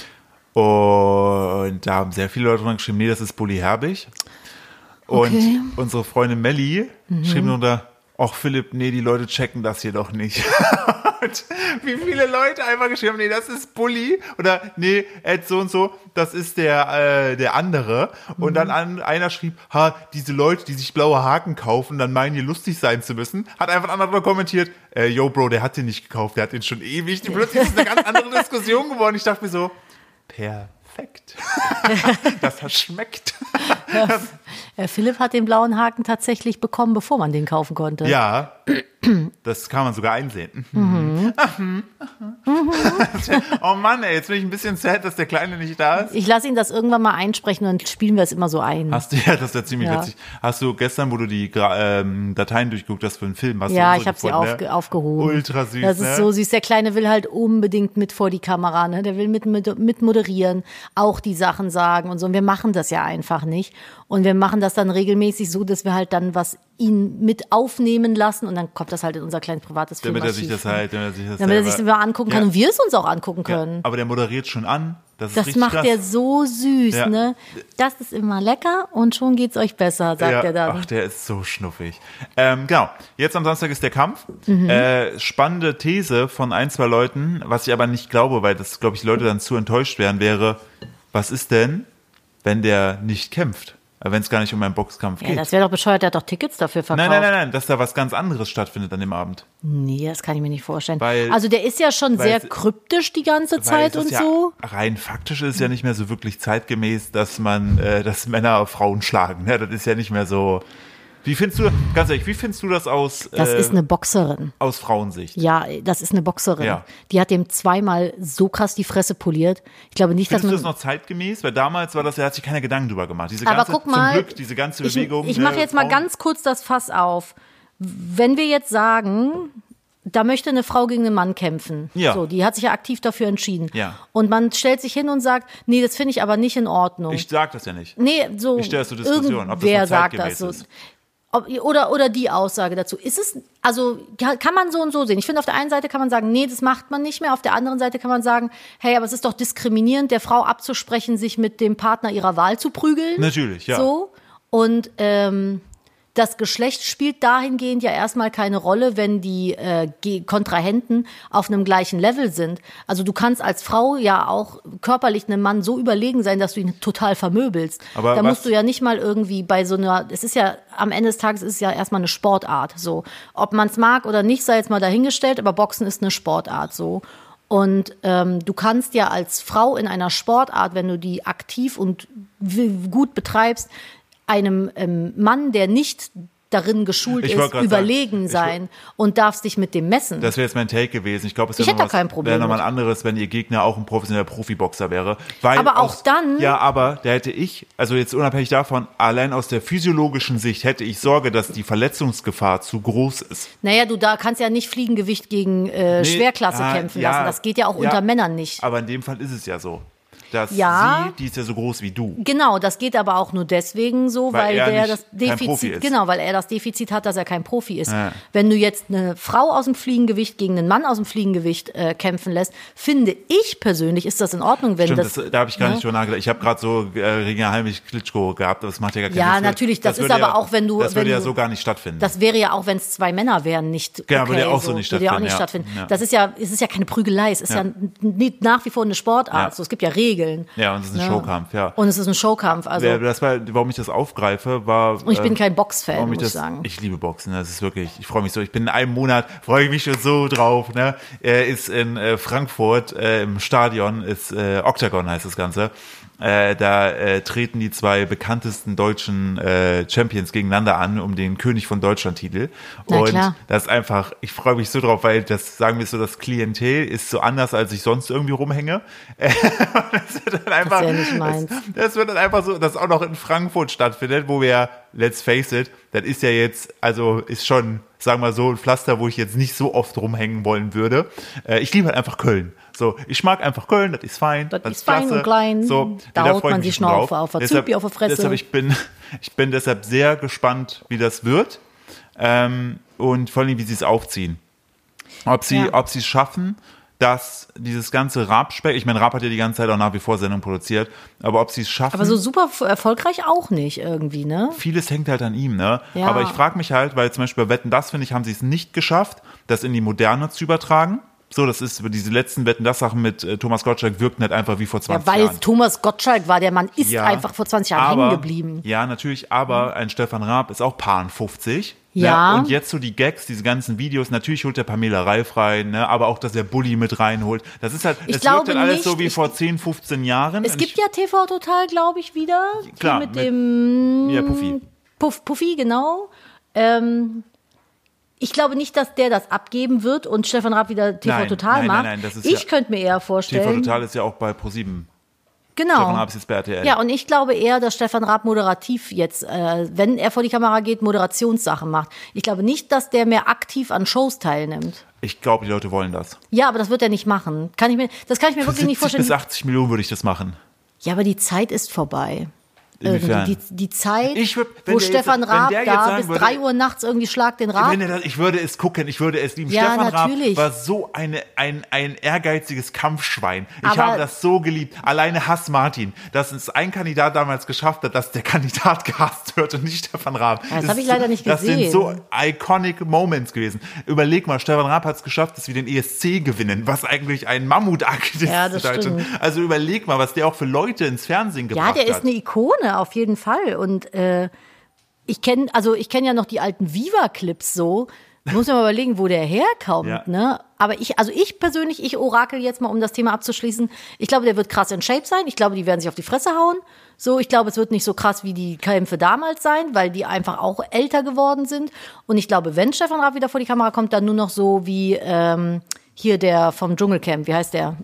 Und da haben sehr viele Leute drunter geschrieben, nee, das ist Bully Herbig. Und Okay. unsere Freundin Melli schrieb drunter, ach Philipp, nee, die Leute checken das hier doch nicht. Und wie viele Leute einfach geschrieben haben, nee, das ist Bully oder nee, Ed so und so, das ist der äh, der andere. Und dann an, einer schrieb, ha, diese Leute, die sich blaue Haken kaufen, dann meinen, hier lustig sein zu müssen, hat einfach ein anderer kommentiert, äh, yo Bro, der hat den nicht gekauft, der hat den schon ewig. Und plötzlich ist eine ganz andere Diskussion geworden. Ich dachte mir so, perfekt. Das hat schmeckt. Äh, Philipp hat den blauen Haken tatsächlich bekommen, bevor man den kaufen konnte. Ja, das kann man sogar einsehen. Mhm. Oh Mann, ey, jetzt bin ich ein bisschen sad, dass der Kleine nicht da ist. Ich lasse ihn das irgendwann mal einsprechen und dann spielen wir es immer so ein. Hast du, ja, das ist ja ziemlich Ja. witzig. Hast du gestern, wo du die Gra- ähm, Dateien durchgeguckt hast für einen Film, hast Ja, du ich habe sie gefunden, aufge ne? aufgehoben. Ultra süß, Das ist ne? so süß. Der Kleine will halt unbedingt mit vor die Kamera, ne? Der will mit, mit, mit moderieren, auch die Sachen sagen und so. Und wir machen das ja einfach nicht. Und wir machen das dann regelmäßig so, dass wir halt dann was ihn mit aufnehmen lassen und dann kommt das halt in unser kleines privates Damit er sich Filmarchiv. das halt, damit er sich das Damit er sich selber- das mal angucken kann Ja. und wir es uns auch angucken können. Ja, aber der moderiert schon an. Das, ist Das richtig macht krass. er so süß, Ja. ne? Das ist immer lecker und schon geht's euch besser, sagt ja, er dann. Ach, der ist so schnuffig. Ähm, genau, jetzt am Samstag ist der Kampf. Mhm. Äh, spannende These von ein, zwei Leuten, was ich aber nicht glaube, weil das, glaube ich, Leute dann zu enttäuscht wären, wäre, was ist denn, wenn der nicht kämpft? Wenn es gar nicht um einen Boxkampf Ja, geht. das wäre doch bescheuert, der hat doch Tickets dafür verkauft. Nein, nein, nein, nein, dass da was ganz anderes stattfindet an dem Abend. Nee, das kann ich mir nicht vorstellen. Weil- also der ist ja schon weil sehr es- kryptisch die ganze Weil Zeit es ist und ja, so. rein faktisch ist es ja nicht mehr so wirklich zeitgemäß, dass man, äh, dass Männer Frauen schlagen. Ne? Das ist ja nicht mehr so. Wie findest du, ganz ehrlich, wie findest du das aus, Das äh, ist eine Boxerin. aus Frauensicht? Ja, das ist eine Boxerin. Ja. Die hat dem zweimal so krass die Fresse poliert. Ich glaube nicht, dass Findest du man. das noch zeitgemäß? Weil damals war das, da hat sich keiner Gedanken drüber gemacht. Diese Aber ganze, guck mal, zum Glück, diese ganze ich, Bewegung. ich ne, mache jetzt mal Frauen- ganz kurz das Fass auf. Wenn wir jetzt sagen, da möchte eine Frau gegen einen Mann kämpfen. Ja. So, die hat sich ja aktiv dafür entschieden. Ja. Und man stellt sich hin und sagt, nee, das finde ich aber nicht in Ordnung. Ich sag das ja nicht. Nee, so. Ich stelle das zur Diskussion, ob das irgendwer noch sagt zeitgemäß das so. ist. Ob, oder, oder die Aussage dazu. Ist es, also kann kann man so und so sehen. Ich finde, auf der einen Seite kann man sagen, nee, das macht man nicht mehr. Auf der anderen Seite kann man sagen, hey, aber es ist doch diskriminierend, der Frau abzusprechen, sich mit dem Partner ihrer Wahl zu prügeln. Natürlich, ja. So. Und ähm, das Geschlecht spielt dahingehend ja erstmal keine Rolle, wenn die äh, Ge- Kontrahenten auf einem gleichen Level sind. Also du kannst als Frau ja auch körperlich einem Mann so überlegen sein, dass du ihn total vermöbelst. Aber da was- musst du ja nicht mal irgendwie bei so einer, es ist ja am Ende des Tages ist es ja erstmal eine Sportart. So, ob man es mag oder nicht, sei jetzt mal dahingestellt, aber Boxen ist eine Sportart so. Und ähm, du kannst ja als Frau in einer Sportart, wenn du die aktiv und w- gut betreibst, einem ähm, Mann, der nicht darin geschult Ich ist, wollte grad überlegen sagen, sein und darfst dich mit dem messen. Das wäre jetzt mein Take gewesen. Ich glaube, es Ich wäre hätte noch, da kein was- Problem wäre noch mal ein mit. anderes, wenn ihr Gegner auch ein professioneller Profiboxer wäre. Weil Aber auch aus- dann- Ja, aber da hätte ich, also jetzt unabhängig davon, allein aus der physiologischen Sicht hätte ich Sorge, dass die Verletzungsgefahr zu groß ist. Naja, du da kannst ja nicht Fliegengewicht gegen äh, Nee, Schwerklasse ah, kämpfen ja, lassen. Das geht ja auch ja, unter Männern nicht. Aber in dem Fall ist es ja so. Dass Ja. sie, die ist ja so groß wie du. Genau, das geht aber auch nur deswegen so, Weil weil, er der nicht das kein Profi Defizit, ist. genau, weil er das Defizit hat, dass er kein Profi ist. Ja. Wenn du jetzt eine Frau aus dem Fliegengewicht gegen einen Mann aus dem Fliegengewicht äh, kämpfen lässt, finde ich persönlich, ist das in Ordnung, wenn Stimmt, das. das, da habe ich gar ne? nicht drüber nachgedacht. Ich habe gerade so äh, Ringer Heimlich Klitschko gehabt, aber das macht ja gar keinen Ja, Sinn. Das natürlich, das ist würde aber ja, auch, wenn du- Das wenn würde ja du- so gar nicht stattfinden. Das wäre ja auch, wenn es zwei Männer wären, nicht Genau, okay. würde ja auch so nicht Würde ja auch stattfinden, nicht ja. stattfinden. Ja. Das ist ja, es ist ja keine Prügelei, es ist ja, Ja. nicht nach wie vor eine Sportart. Ja. So, es gibt ja Regeln. ja, und es ist ein Ja. Showkampf, ja. Und es ist ein Showkampf. Also, Wer- das war, warum ich das aufgreife, war. und ich bin ähm, kein Boxfan, warum muss ich ich das, sagen. Ich liebe Boxen, das ist wirklich, ich freue mich so. Ich bin in einem Monat, freue ich mich schon so drauf. Ne? Er ist in äh, Frankfurt äh, im Stadion, ist äh, Octagon heißt das Ganze. Äh, da äh, treten die zwei bekanntesten deutschen äh, Champions gegeneinander an um den König von Deutschland-Titel. Na Und klar. das ist einfach, ich freue mich so drauf, weil das, sagen wir so, das Klientel ist so anders, als ich sonst irgendwie rumhänge. das wird dann einfach, ja nicht meins. Das, das wird dann einfach so, dass auch noch in Frankfurt stattfindet, wo wir, let's face it, das ist ja jetzt, also ist schon, sagen wir so, ein Pflaster, wo ich jetzt nicht so oft rumhängen wollen würde. Äh, ich liebe halt einfach Köln. So, ich mag einfach Köln, das ist fein. Das ist klasse. fein und klein. So, Da da haut freu ich man mich die schon drauf. Schnauze auf der Deshalb- Zupi auf der Fresse. Deshalb, ich bin, ich bin deshalb sehr gespannt, wie das wird. Ähm, und vor allem, wie sie es aufziehen. Ob sie, Ja. ob sie es schaffen, dass dieses ganze Raab-Speck, ich meine, Raab hat ja die ganze Zeit auch nach wie vor Sendung produziert, aber ob sie es schaffen. Aber so super f- erfolgreich auch nicht irgendwie, ne? Vieles hängt halt an ihm, ne? Ja. Aber ich frage mich halt, weil zum Beispiel bei Wetten, das finde ich, haben sie es nicht geschafft, das in die Moderne zu übertragen. So, das ist, diese letzten Wetten, das Sachen mit äh, Thomas Gottschalk wirkten halt einfach wie vor zwanzig Ja, weil Jahren. es Thomas Gottschalk war, der Mann ist Ja, einfach vor zwanzig Jahren aber, hängen geblieben. Ja, natürlich, aber ein Stefan Raab ist auch Paar fünfzig. Ja. Ne? Und jetzt so die Gags, diese ganzen Videos, natürlich holt der Pamela Reif rein, ne? Aber auch, dass er Bulli mit reinholt. Das ist halt, Ich es wirkt glaube halt alles nicht, so wie ich- vor zehn, fünfzehn Jahren. Es Und gibt ich, ja T V Total, glaube ich, wieder. Klar, Hier mit, mit- dem ja, Puffy. Puff, Puffy, genau. Ähm, ich glaube nicht, dass der das abgeben wird und Stefan Raab wieder T V Nein, Total nein, macht. nein, nein, das ist ich ja- könnte mir eher T V vorstellen. Total ist ja auch bei ProSieben. Genau. Stefan Raab ist jetzt bei R T L. Ja, und ich glaube eher, dass Stefan Raab moderativ jetzt, äh, wenn er vor die Kamera geht, Moderationssachen macht. Ich glaube nicht, dass der mehr aktiv an Shows teilnimmt. Ich glaube, die Leute wollen das. Ja, aber das wird er nicht machen. Kann ich mir, das kann ich mir Für wirklich nicht siebzig vorstellen. bis achtzig Millionen würde ich das machen. Ja, aber die Zeit ist vorbei. Inwiefern? Irgendwie. Die, die Zeit, Ich würd- wenn wo der jetzt- Stefan wenn Raab der jetzt da sagen bis würde- drei Uhr nachts irgendwie Schlag den Raab. Wenn er das, ich würde es gucken, ich würde es lieben. Ja, Stefan natürlich. Raab war so eine, ein, ein ehrgeiziges Kampfschwein. Ich Aber- habe das so geliebt. Alleine Hass Martin, dass es ein Kandidat damals geschafft hat, dass der Kandidat gehasst wird und nicht Stefan Raab. Ja, das habe ich leider nicht Das gesehen. sind so iconic Moments gewesen. Überleg mal, Stefan Raab hat es geschafft, dass wir den E S C gewinnen, was eigentlich ein Mammutakt ist. Ja, das in Deutschland. stimmt. Also überleg mal, was der auch für Leute ins Fernsehen Ja, gebracht der ist hat. eine Ikone, auf jeden Fall. Und äh, ich kenne also ich kenne ja noch die alten Viva-Clips so. Muss man mal überlegen, wo der herkommt, Ja. ne? Aber ich, also ich persönlich, ich orakel jetzt mal, um das Thema abzuschließen. Ich glaube, der wird krass in Shape sein. Ich glaube, die werden sich auf die Fresse hauen. So, ich glaube, es wird nicht so krass wie die Kämpfe damals sein, weil die einfach auch älter geworden sind. Und ich glaube, wenn Stefan Raab wieder vor die Kamera kommt, dann nur noch so wie ähm, hier der vom Dschungelcamp, wie heißt der?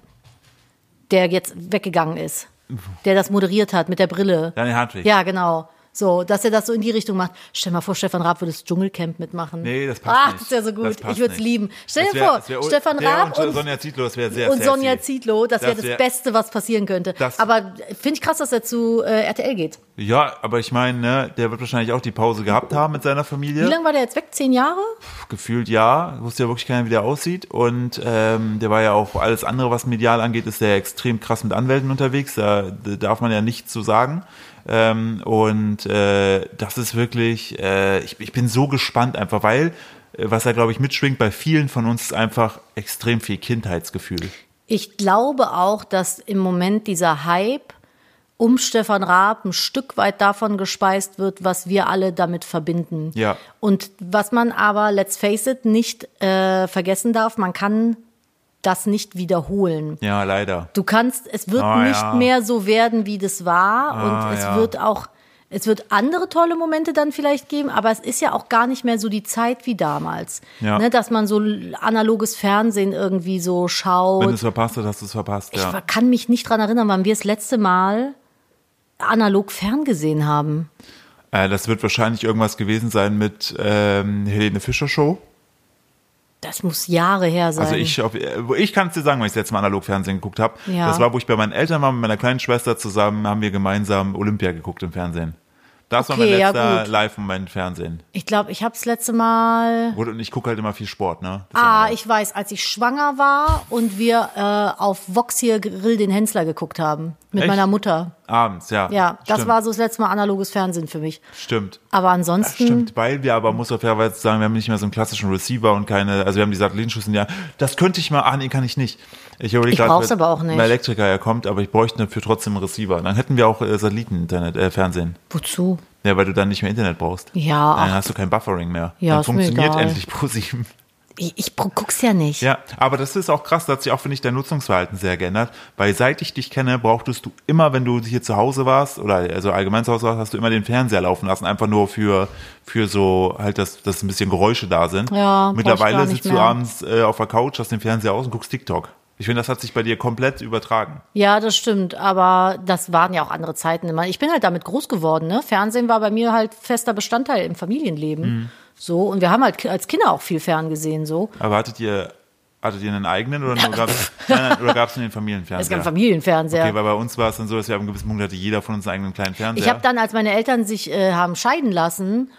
Der jetzt weggegangen ist. Der das moderiert hat mit der Brille. Daniel Hartwig. Ja, genau. So, dass er das so in die Richtung macht. Stell mal vor, Stefan Raab würde das Dschungelcamp mitmachen. Nee, das passt Ach, nicht. das ist ja so gut. Das passt Ich würde es nicht. lieben. Stell Das dir wär- vor, das wär- Stefan der Raab und und, Sonja Zietlow, das wäre sehr und sassy. Sonja Zietlow, das wäre Das das wär- Beste, was passieren könnte. Das- Aber finde ich krass, dass er zu äh, R T L geht. Ja, aber ich meine, ne, der wird wahrscheinlich auch die Pause gehabt haben mit seiner Familie. Wie lange war der jetzt weg? Zehn Jahre? Gefühlt ja, wusste ja wirklich keiner, wie der aussieht. Und ähm, der war ja auch alles andere, was medial angeht, ist der extrem krass mit Anwälten unterwegs. Da, da darf man ja nichts zu sagen. Ähm, und äh, das ist wirklich, äh, ich, ich bin so gespannt einfach, weil, äh, was da glaube ich mitschwingt bei vielen von uns, ist einfach extrem viel Kindheitsgefühl. Ich glaube auch, dass im Moment dieser Hype um Stefan Raab ein Stück weit davon gespeist wird, was wir alle damit verbinden. Ja. Und was man aber, let's face it, nicht äh, vergessen darf, man kann das nicht wiederholen. Ja, leider. Du kannst, es wird Ah, nicht ja. mehr so werden, wie das war. Ah, und es ja. wird auch, Es wird andere tolle Momente dann vielleicht geben, aber es ist ja auch gar nicht mehr so die Zeit wie damals. Ja. Ne, dass man so analoges Fernsehen irgendwie so schaut. Wenn du es verpasst hast, hast du es verpasst, ja. Ich kann mich nicht dran erinnern, wann wir das letzte Mal analog ferngesehen haben. Äh, das wird wahrscheinlich irgendwas gewesen sein mit ähm, Helene Fischer Show. Das muss Jahre her sein. Also ich, auf, ich kann es dir sagen, wenn ich das letzte Mal analog Fernsehen geguckt habe. Ja. Das war, wo ich bei meinen Eltern war, mit meiner kleinen Schwester zusammen, haben wir gemeinsam Olympia geguckt im Fernsehen. Das Okay, war mein ja, letzter gut. Live-Moment Fernsehen. Ich glaube, ich habe das letzte Mal... Und ich gucke halt immer viel Sport, ne? Das Ah, ist ich weiß, als ich schwanger war und wir äh, auf Vox hier Grill den Hensler geguckt haben. Mit Echt? meiner Mutter. abends, ja. Ja, das Stimmt. war so das letzte Mal analoges Fernsehen für mich. Stimmt. Aber ansonsten... Stimmt, weil wir aber, muss auf fairerweise sagen, wir haben nicht mehr so einen klassischen Receiver und keine, also wir haben die Satellitenschüsseln, ja, das könnte ich mal, ah nee, kann ich nicht. Ich, Ich brauch's aber auch nicht. Ein Elektriker, er kommt, aber ich bräuchte dafür trotzdem einen Receiver. Dann hätten wir auch äh, Satelliten-Internet, äh, Fernsehen. Wozu? Ja, weil du dann nicht mehr Internet brauchst. Ja, Dann ach, hast du kein Buffering mehr. Ja, dann ist mir funktioniert egal. endlich ProSieben. ich, ich guck's ja nicht. Ja, aber das ist auch krass, da hat sich auch, finde ich, dein Nutzungsverhalten sehr geändert, weil seit ich dich kenne, brauchtest du immer, wenn du hier zu Hause warst oder also allgemein zu Hause warst, hast du immer den Fernseher laufen lassen, einfach nur für für so halt, dass, dass ein bisschen Geräusche da sind. Ja, brauch ich Mittlerweile gar nicht sitzt du mehr. abends äh, auf der Couch, hast den Fernseher aus und guckst TikTok. Ich finde, das hat sich bei dir komplett übertragen. Ja, das stimmt, aber das waren ja auch andere Zeiten immer. Ich bin halt damit groß geworden, ne? Fernsehen war bei mir halt fester Bestandteil im Familienleben. Mhm. So, und wir haben halt als Kinder auch viel ferngesehen, so. Aber hattet ihr, hattet ihr einen eigenen oder nur gab's, nein, nein, oder gab es nur den Familienfernseher? Es gab einen Familienfernseher. Okay, weil bei uns war es dann so, dass wir ab einem gewissen Punkt hatte jeder von uns einen eigenen kleinen Fernseher. Ich habe dann, als meine Eltern sich äh, haben scheiden lassen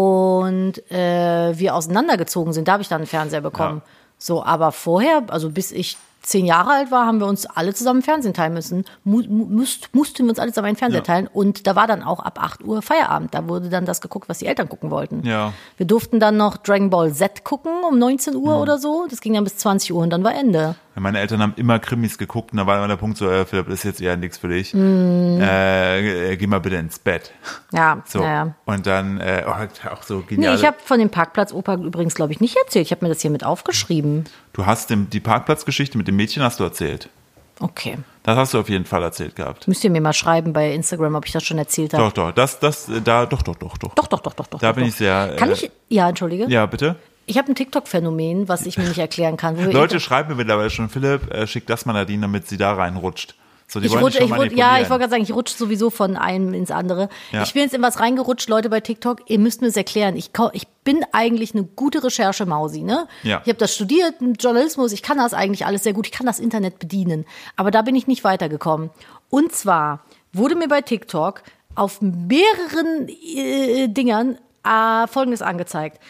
und äh, wir auseinandergezogen sind, da habe ich dann einen Fernseher bekommen. Ja. So, aber vorher, also bis ich zehn Jahre alt war, haben wir uns alle zusammen Fernsehen teilen müssen. Mu musst, mussten wir uns alle zusammen einen Fernseher Ja. teilen. Und da war dann auch ab acht Uhr Feierabend. Da wurde dann das geguckt, was die Eltern gucken wollten. Ja. Wir durften dann noch Dragon Ball Z gucken um neunzehn Uhr Mhm. oder so. Das ging dann bis zwanzig Uhr und dann war Ende. Meine Eltern haben immer Krimis geguckt und da war immer der Punkt so, äh, Philipp, das ist jetzt eher nichts für dich. Mhm. Äh, geh mal bitte ins Bett. Ja, So. naja. Und dann äh, oh, auch so Nee, genial. ich habe von dem Parkplatz-Oper übrigens, glaube ich, nicht erzählt. Ich habe mir das hier mit aufgeschrieben. Du hast dem, die Parkplatzgeschichte mit dem Mädchen hast du erzählt. Okay. Das hast du auf jeden Fall erzählt gehabt. Müsst ihr mir mal schreiben bei Instagram, ob ich das schon erzählt habe. Doch, doch, das, das, äh, da, doch, doch, doch, doch. Doch, doch, doch, doch, doch. Da doch, bin doch. ich sehr, Kann äh, ich, ja, entschuldige. Ja, bitte. Ich habe ein TikTok-Phänomen, was ich mir nicht erklären kann. Wo wir Leute schreiben mir mittlerweile schon, Philipp, äh, schick das mal Nadine, damit sie da reinrutscht. So, die Ich wollen rutsche, dich ich schon rutsche, manipulieren. ja, ich wollte gerade sagen, ich rutsche sowieso von einem ins andere. Ja. Ich bin jetzt in was reingerutscht, Leute bei TikTok. Ihr müsst mir das erklären. Ich, kau- ich bin eigentlich eine gute Recherche-Mausi, ne? Ja. Ich habe das studiert, Journalismus. Ich kann das eigentlich alles sehr gut. Ich kann das Internet bedienen. Aber da bin ich nicht weitergekommen. Und zwar wurde mir bei TikTok auf mehreren äh, Dingern äh, Folgendes angezeigt.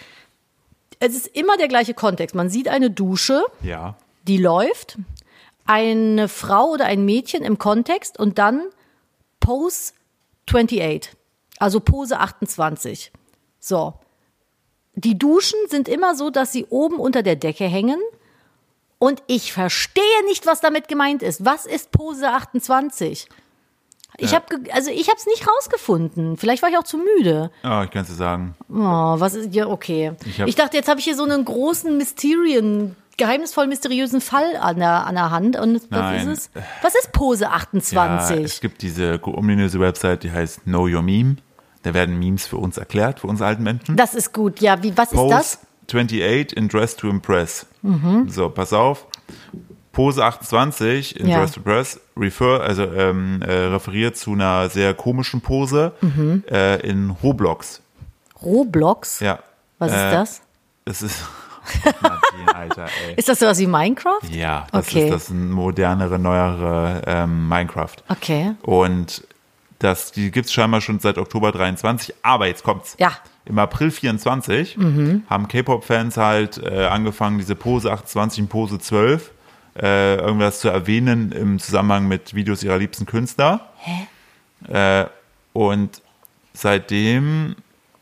Es ist immer der gleiche Kontext. Man sieht eine Dusche, Ja. die läuft, eine Frau oder ein Mädchen im Kontext und dann Pose achtundachtzig, also Pose achtundzwanzig. So. Die Duschen sind immer so, dass sie oben unter der Decke hängen und ich verstehe nicht, was damit gemeint ist. Was ist Pose achtundzwanzig? Ich Ja. habe also ich habe es nicht rausgefunden. Vielleicht war ich auch zu müde. Oh, ich kann es dir sagen. Oh, was ist ja okay. Ich hab- Ich dachte, jetzt habe ich hier so einen großen Mysterien, geheimnisvoll mysteriösen Fall an der, an der Hand. Und was Nein. ist es? Was ist Pose Ja, achtundzwanzig? es gibt diese ominöse Website, die heißt Know Your Meme. Da werden Memes für uns erklärt, für uns alten Menschen. Das ist gut. Ja, wie was ist Pose das? achtundachtzig in Dress to Impress. So, pass auf. Pose achtundzwanzig in Ja. Dress to Impress refer, also, ähm, äh, referiert zu einer sehr komischen Pose Mhm. äh, in Roblox. Roblox? Ja. Was ist Äh, das? Das ist. Nadine, Alter, ey. Ist das sowas wie Minecraft? Ja, das Okay. ist das modernere, neuere ähm, Minecraft. Okay. Und das, die gibt's scheinbar schon seit Oktober dreiundzwanzig, aber jetzt kommt's. Ja. Im April vierundzwanzig haben K-Pop-Fans halt äh, angefangen, diese Pose achtundzwanzig und Pose zwölf äh, irgendwas zu erwähnen im Zusammenhang mit Videos ihrer liebsten Künstler. Hä? Äh, und seitdem,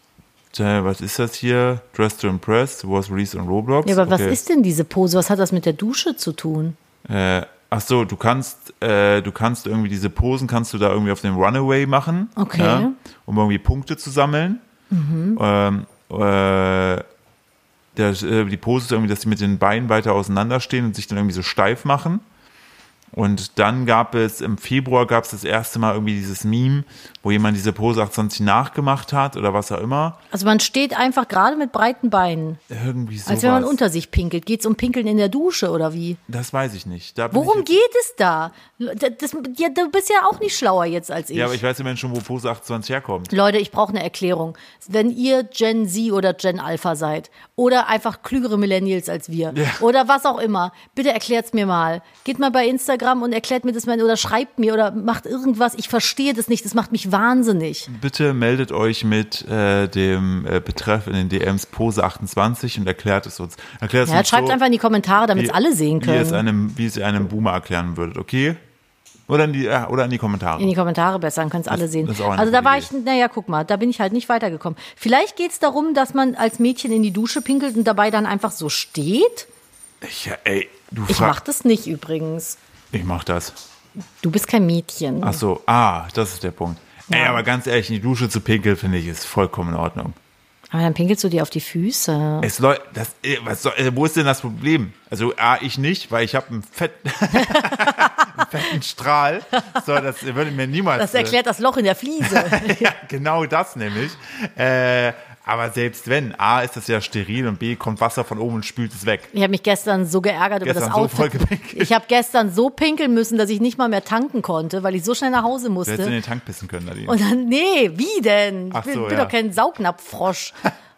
äh, was ist das hier? Dress to Impress was released on Roblox. Ja, aber was Okay. ist denn diese Pose? Was hat das mit der Dusche zu tun? Äh, ach so, du kannst, äh, du kannst irgendwie diese Posen kannst du da irgendwie auf dem Runaway machen, Okay. ja, um irgendwie Punkte zu sammeln. Ähm, äh, der, äh, die Pose ist irgendwie, dass die mit den Beinen weiter auseinanderstehen und sich dann irgendwie so steif machen. Und dann gab es, im Februar gab es das erste Mal irgendwie dieses Meme, wo jemand diese Pose achtundzwanzig nachgemacht hat oder was auch immer. Also man steht einfach gerade mit breiten Beinen. Irgendwie sowas. Als wenn man unter sich pinkelt. Geht es um Pinkeln in der Dusche oder wie? Das weiß ich nicht. Da bin Worum ich geht es da? Das, ja, du bist ja auch nicht schlauer jetzt als ich. Ja, aber ich weiß immerhin schon, wo Pose achtundzwanzig herkommt. Leute, ich brauche eine Erklärung. Wenn ihr Gen Z oder Gen Alpha seid oder einfach klügere Millennials als wir Ja. oder was auch immer, bitte erklärt's mir mal. Geht mal bei Instagram und erklärt mir das mal oder schreibt mir oder macht irgendwas. Ich verstehe das nicht. Das macht mich wahnsinnig. Bitte meldet euch mit äh, dem äh, Betreff in den D Ms Pose achtundzwanzig und erklärt es uns. Erklärt es Ja, uns schreibt so, einfach in die Kommentare, damit es wie- alle sehen Wie, es können. einem, wie es einem Boomer erklären würdet, okay? Oder in die, äh, oder in die Kommentare. In die Kommentare besser, dann können es alle sehen. das ist auch eine Also da gute war Idee. ich, naja, guck mal, da bin ich halt nicht weitergekommen. Vielleicht geht es darum, dass man als Mädchen in die Dusche pinkelt und dabei dann einfach so steht. Ich, ja, ey, du Ich frag- mach das nicht übrigens. Ich mach das. Du bist kein Mädchen. Ach so, ah, das ist der Punkt. Ey, Ja. aber ganz ehrlich, in die Dusche zu pinkeln, finde ich, ist vollkommen in Ordnung. Aber dann pinkelst du dir auf die Füße. Es läuft, das, äh, was soll, äh, wo ist denn das Problem? Also, A, ich nicht, weil ich habe einen, fett, einen fetten Strahl. So, das würde mir niemals. Das erklärt das Loch in der Fliese. Ja, genau das nämlich. Äh, aber selbst wenn, A, ist das ja steril und B, kommt Wasser von oben und spült es weg. Ich habe mich gestern so geärgert über Gestern das so Outfit. voll gepinkelt. Ich habe gestern so pinkeln müssen, dass ich nicht mal mehr tanken konnte, weil ich so schnell nach Hause Du hättest in musste. den Tank pissen können, Nadine. Und dann, nee, wie denn? Ach Ich bin, so, bin ja. doch kein Saugnapffrosch.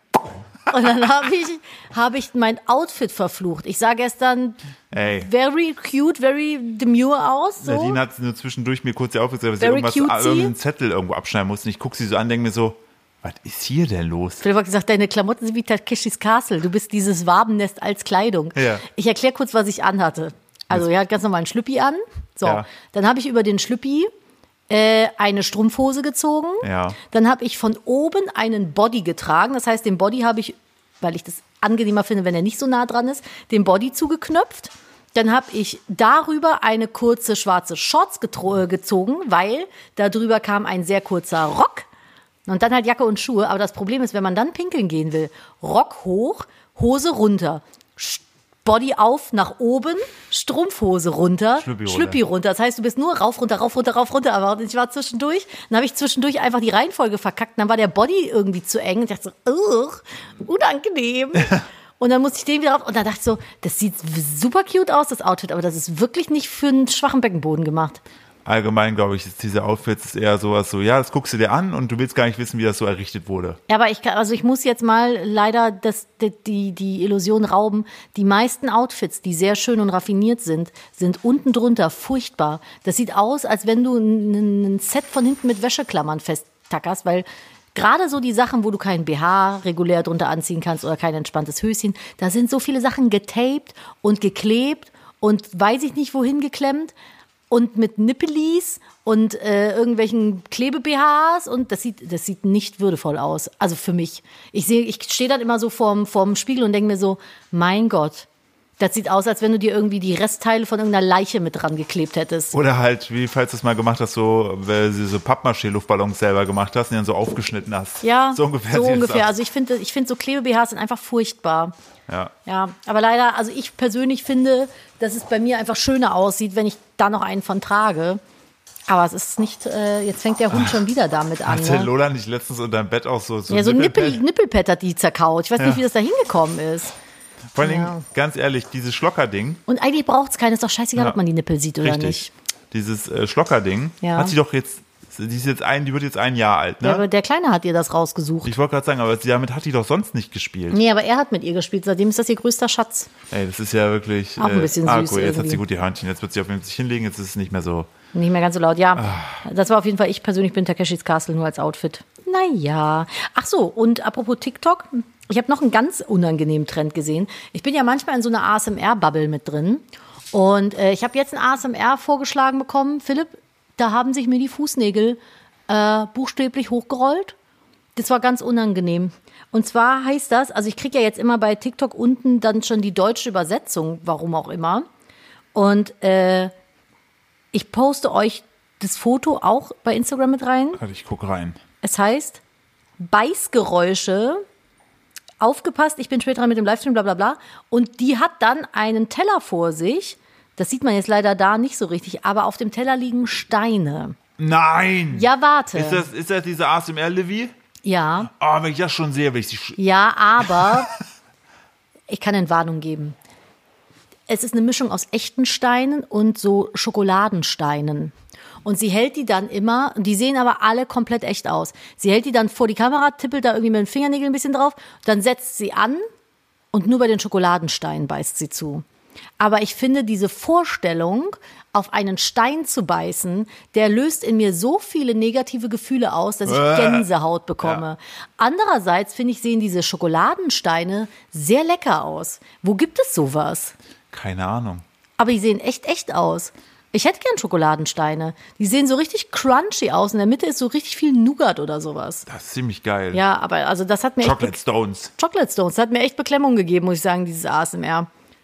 Und dann habe ich, hab ich mein Outfit verflucht. Ich sah gestern Ey. very cute, very demure aus. So. Nadine hat nur zwischendurch mir kurz die aufgezeigt, dass sie Very irgendwas, cutesy. irgendeinen Zettel irgendwo abschneiden musste. Und ich gucke sie so an, denke mir so, was ist hier denn los? Philipp hat gesagt, deine Klamotten sind wie Takeshis Castle. Du bist dieses Wabennest als Kleidung. Ja. Ich erkläre kurz, was ich anhatte. Also, er hat ganz normal einen Schlüppi an. So, Ja. dann habe ich über den Schlüppi äh, eine Strumpfhose gezogen. Ja. Dann habe ich von oben einen Body getragen. Das heißt, den Body habe ich, weil ich das angenehmer finde, wenn er nicht so nah dran ist, den Body zugeknöpft. Dann habe ich darüber eine kurze schwarze Shorts getro- gezogen, weil darüber kam ein sehr kurzer Rock. Und dann halt Jacke und Schuhe. Aber das Problem ist, wenn man dann pinkeln gehen will, Rock hoch, Hose runter, Sch- Body auf, nach oben, Strumpfhose runter, Schlüppi runter. Schlüppi runter. Das heißt, du bist nur rauf, runter, rauf, runter, rauf, runter. Aber ich war zwischendurch, dann habe ich zwischendurch einfach die Reihenfolge verkackt. Dann war der Body irgendwie zu eng. Und ich dachte so, ugh, unangenehm. Und dann musste ich den wieder auf. Und dann dachte ich so, das sieht super cute aus, das Outfit. Aber das ist wirklich nicht für einen schwachen Beckenboden gemacht. Allgemein, glaube ich, ist diese Outfits ist eher sowas so, ja, das guckst du dir an und du willst gar nicht wissen, wie das so errichtet wurde. Ja, aber ich kann, also ich muss jetzt mal leider das, die, die, die Illusion rauben. Die meisten Outfits, die sehr schön und raffiniert sind, sind unten drunter furchtbar. Das sieht aus, als wenn du ein, ein Set von hinten mit Wäscheklammern festtackerst, weil gerade so die Sachen, wo du keinen B H regulär drunter anziehen kannst oder kein entspanntes Höschen, da sind so viele Sachen getaped und geklebt und weiß ich nicht wohin geklemmt. Und mit Nippelis und äh, irgendwelchen Klebe-B Hs und das sieht, das sieht nicht würdevoll aus. Also für mich. Ich sehe, ich stehe dann immer so vorm, vorm Spiegel und denke mir so, mein Gott, das sieht aus, als wenn du dir irgendwie die Restteile von irgendeiner Leiche mit dran geklebt hättest. Oder halt, wie falls du es mal gemacht hast, so, weil du so Pappmaché-Luftballons selber gemacht hast und die dann so aufgeschnitten hast. Ja, so ungefähr. So sieht es ungefähr. aus. Also ich finde, ich finde so Klebe-B Hs sind einfach furchtbar. Ja. Ja, aber leider, also ich persönlich finde, dass es bei mir einfach schöner aussieht, wenn ich da noch einen von trage. Aber es ist nicht, äh, jetzt fängt der Hund schon wieder damit an. Hatte Ne? Lola nicht letztens unter dem Bett auch so, so Ja, so ein Nippel, Nippelpad? Nippelpad hat die zerkaut. Ich weiß Ja. nicht, wie das da hingekommen ist. Vor allen Dingen, Ja. ganz ehrlich, dieses Schlocker-Ding, Und eigentlich braucht es keinen, ist doch scheißegal, Ja. ob man die Nippel sieht oder richtig, nicht. dieses äh, Schlocker-Ding, Ja. hat sie doch jetzt, die ist jetzt ein, die wird jetzt ein Jahr alt, ne? Ja, aber der Kleine hat ihr das rausgesucht. Ich wollte gerade sagen, aber sie, damit hat die doch sonst nicht gespielt. Nee, aber er hat mit ihr gespielt. Seitdem ist das ihr größter Schatz. Ey, das ist ja wirklich. Auch ein bisschen ah, süß cool, jetzt hat irgendwie. sie gut die Hörnchen. Jetzt wird sie auf jeden Fall sich hinlegen, jetzt ist es nicht mehr so. Nicht mehr ganz so laut. Ja, Ah. das war auf jeden Fall, ich persönlich bin Takeshis Castle nur als Outfit. Naja. Ach so, und apropos TikTok. Ich habe noch einen ganz unangenehmen Trend gesehen. Ich bin ja manchmal in so einer A S M R-Bubble mit drin. Und äh, ich habe jetzt ein A S M R vorgeschlagen bekommen. Philipp, da haben sich mir die Fußnägel äh, buchstäblich hochgerollt. Das war ganz unangenehm. Und zwar heißt das, also ich kriege ja jetzt immer bei TikTok unten dann schon die deutsche Übersetzung, warum auch immer. Und äh, ich poste euch das Foto auch bei Instagram mit rein. Warte, ich guck rein. Es heißt Beißgeräusche. Aufgepasst, ich bin später dran mit dem Livestream, bla bla bla. Und die hat dann einen Teller vor sich. Das sieht man jetzt leider da nicht so richtig, aber auf dem Teller liegen Steine. Nein! Ja, warte. Ist das, ist das diese A S M R-Levi? Ja. Oh, wenn ich das schon sehe, will ich sie... Sch- Ja, aber ich kann Entwarnung geben. Es ist eine Mischung aus echten Steinen und so Schokoladensteinen. Und sie hält die dann immer, die sehen aber alle komplett echt aus. Sie hält die dann vor die Kamera, tippelt da irgendwie mit den Fingernägeln ein bisschen drauf, dann setzt sie an und nur bei den Schokoladensteinen beißt sie zu. Aber ich finde diese Vorstellung, auf einen Stein zu beißen, der löst in mir so viele negative Gefühle aus, dass ich Gänsehaut bekomme. Ja. Andererseits, finde ich, sehen diese Schokoladensteine sehr lecker aus. Wo gibt es sowas? Keine Ahnung. Aber die sehen echt, echt aus. Ich hätte gern Schokoladensteine. Die sehen so richtig crunchy aus. In der Mitte ist so richtig viel Nougat oder sowas. Das ist ziemlich geil. Ja, aber also das hat mir Chocolate echt Stones. Chocolate Stones. Das hat mir echt Beklemmung gegeben, muss ich sagen, dieses A S M R.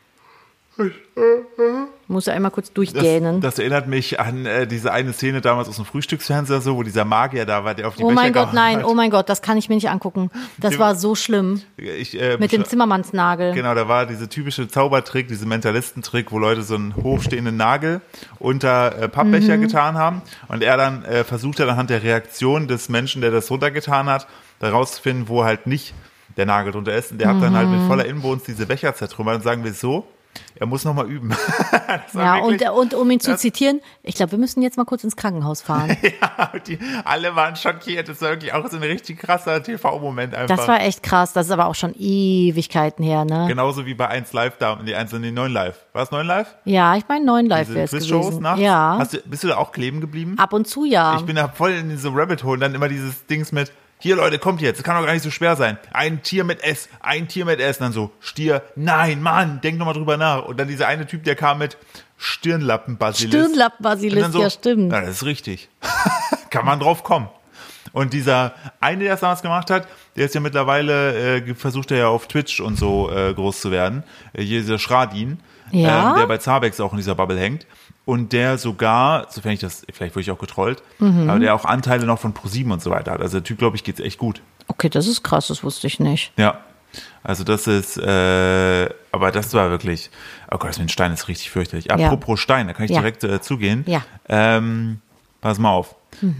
Muss ja einmal kurz durchgähnen. Das, das erinnert mich an äh, diese eine Szene damals aus dem Frühstücksfernseher, so, wo dieser Magier da war, der auf die Oh Becher mein Gott, nein, hat. oh mein Gott, das kann ich mir nicht angucken. Das Dem- war so schlimm. Ich, äh, Mit dem Zimmermannsnagel. Genau, da war diese typische Zaubertrick, diese Mentalistentrick, wo Leute so einen hochstehenden Nagel unter äh, Pappbecher Mhm. getan haben und er dann äh, versucht hat, anhand der Reaktion des Menschen, der das runtergetan hat, herauszufinden, wo halt nicht der Nagel drunter ist. Und der hat dann halt Mhm. mit voller Inbrunst diese Becher zertrümmert und sagen wir so, er muss nochmal üben. Das war Ja, und, wirklich- und um ihn zu das- zitieren, ich glaube, wir müssen jetzt mal kurz ins Krankenhaus fahren. Ja, und die, alle waren schockiert. Das war wirklich auch so ein richtig krasser T V-Moment einfach. Das war echt krass. Das ist aber auch schon Ewigkeiten her, ne? Genauso wie bei eins Live da, die eins in die neun Live. War es neun Live? Ja, ich meine, neun Live wäre Diese es Quizshows gewesen. nachts? Ja, Hast du, bist du da auch kleben geblieben? ab und zu ja. Ich bin da voll in diese Rabbit Hole und dann immer dieses Dings mit, hier Leute, kommt jetzt, das kann doch gar nicht so schwer sein. Ein Tier mit S, ein Tier mit S. Und dann so, Stier, nein, Mann, denk noch mal drüber nach. Und dann dieser eine Typ, der kam mit Stirnlappenbasilisk. Und Stirnlappenbasilisk, dann so, ja stimmt. Ja, das ist richtig. Kann man drauf kommen. Und dieser eine, der es damals gemacht hat, der ist ja mittlerweile, äh, versucht er ja auf Twitch und so äh, groß zu werden. Äh, hier dieser Schradin, Ja? ähm, der bei Zabex auch in dieser Bubble hängt. Und der sogar, sofern ich das, vielleicht wurde ich auch getrollt, Mhm. aber der auch Anteile noch von ProSieben und so weiter hat. Also der Typ, glaube ich, geht's echt gut. Okay, das ist krass, das wusste ich nicht. Ja. Also das ist, äh, aber das war wirklich, oh Gott, das mit dem Stein ist richtig fürchterlich. Apropos Stein, da kann ich Ja. direkt äh, zugehen. Ja. Ähm, pass mal auf.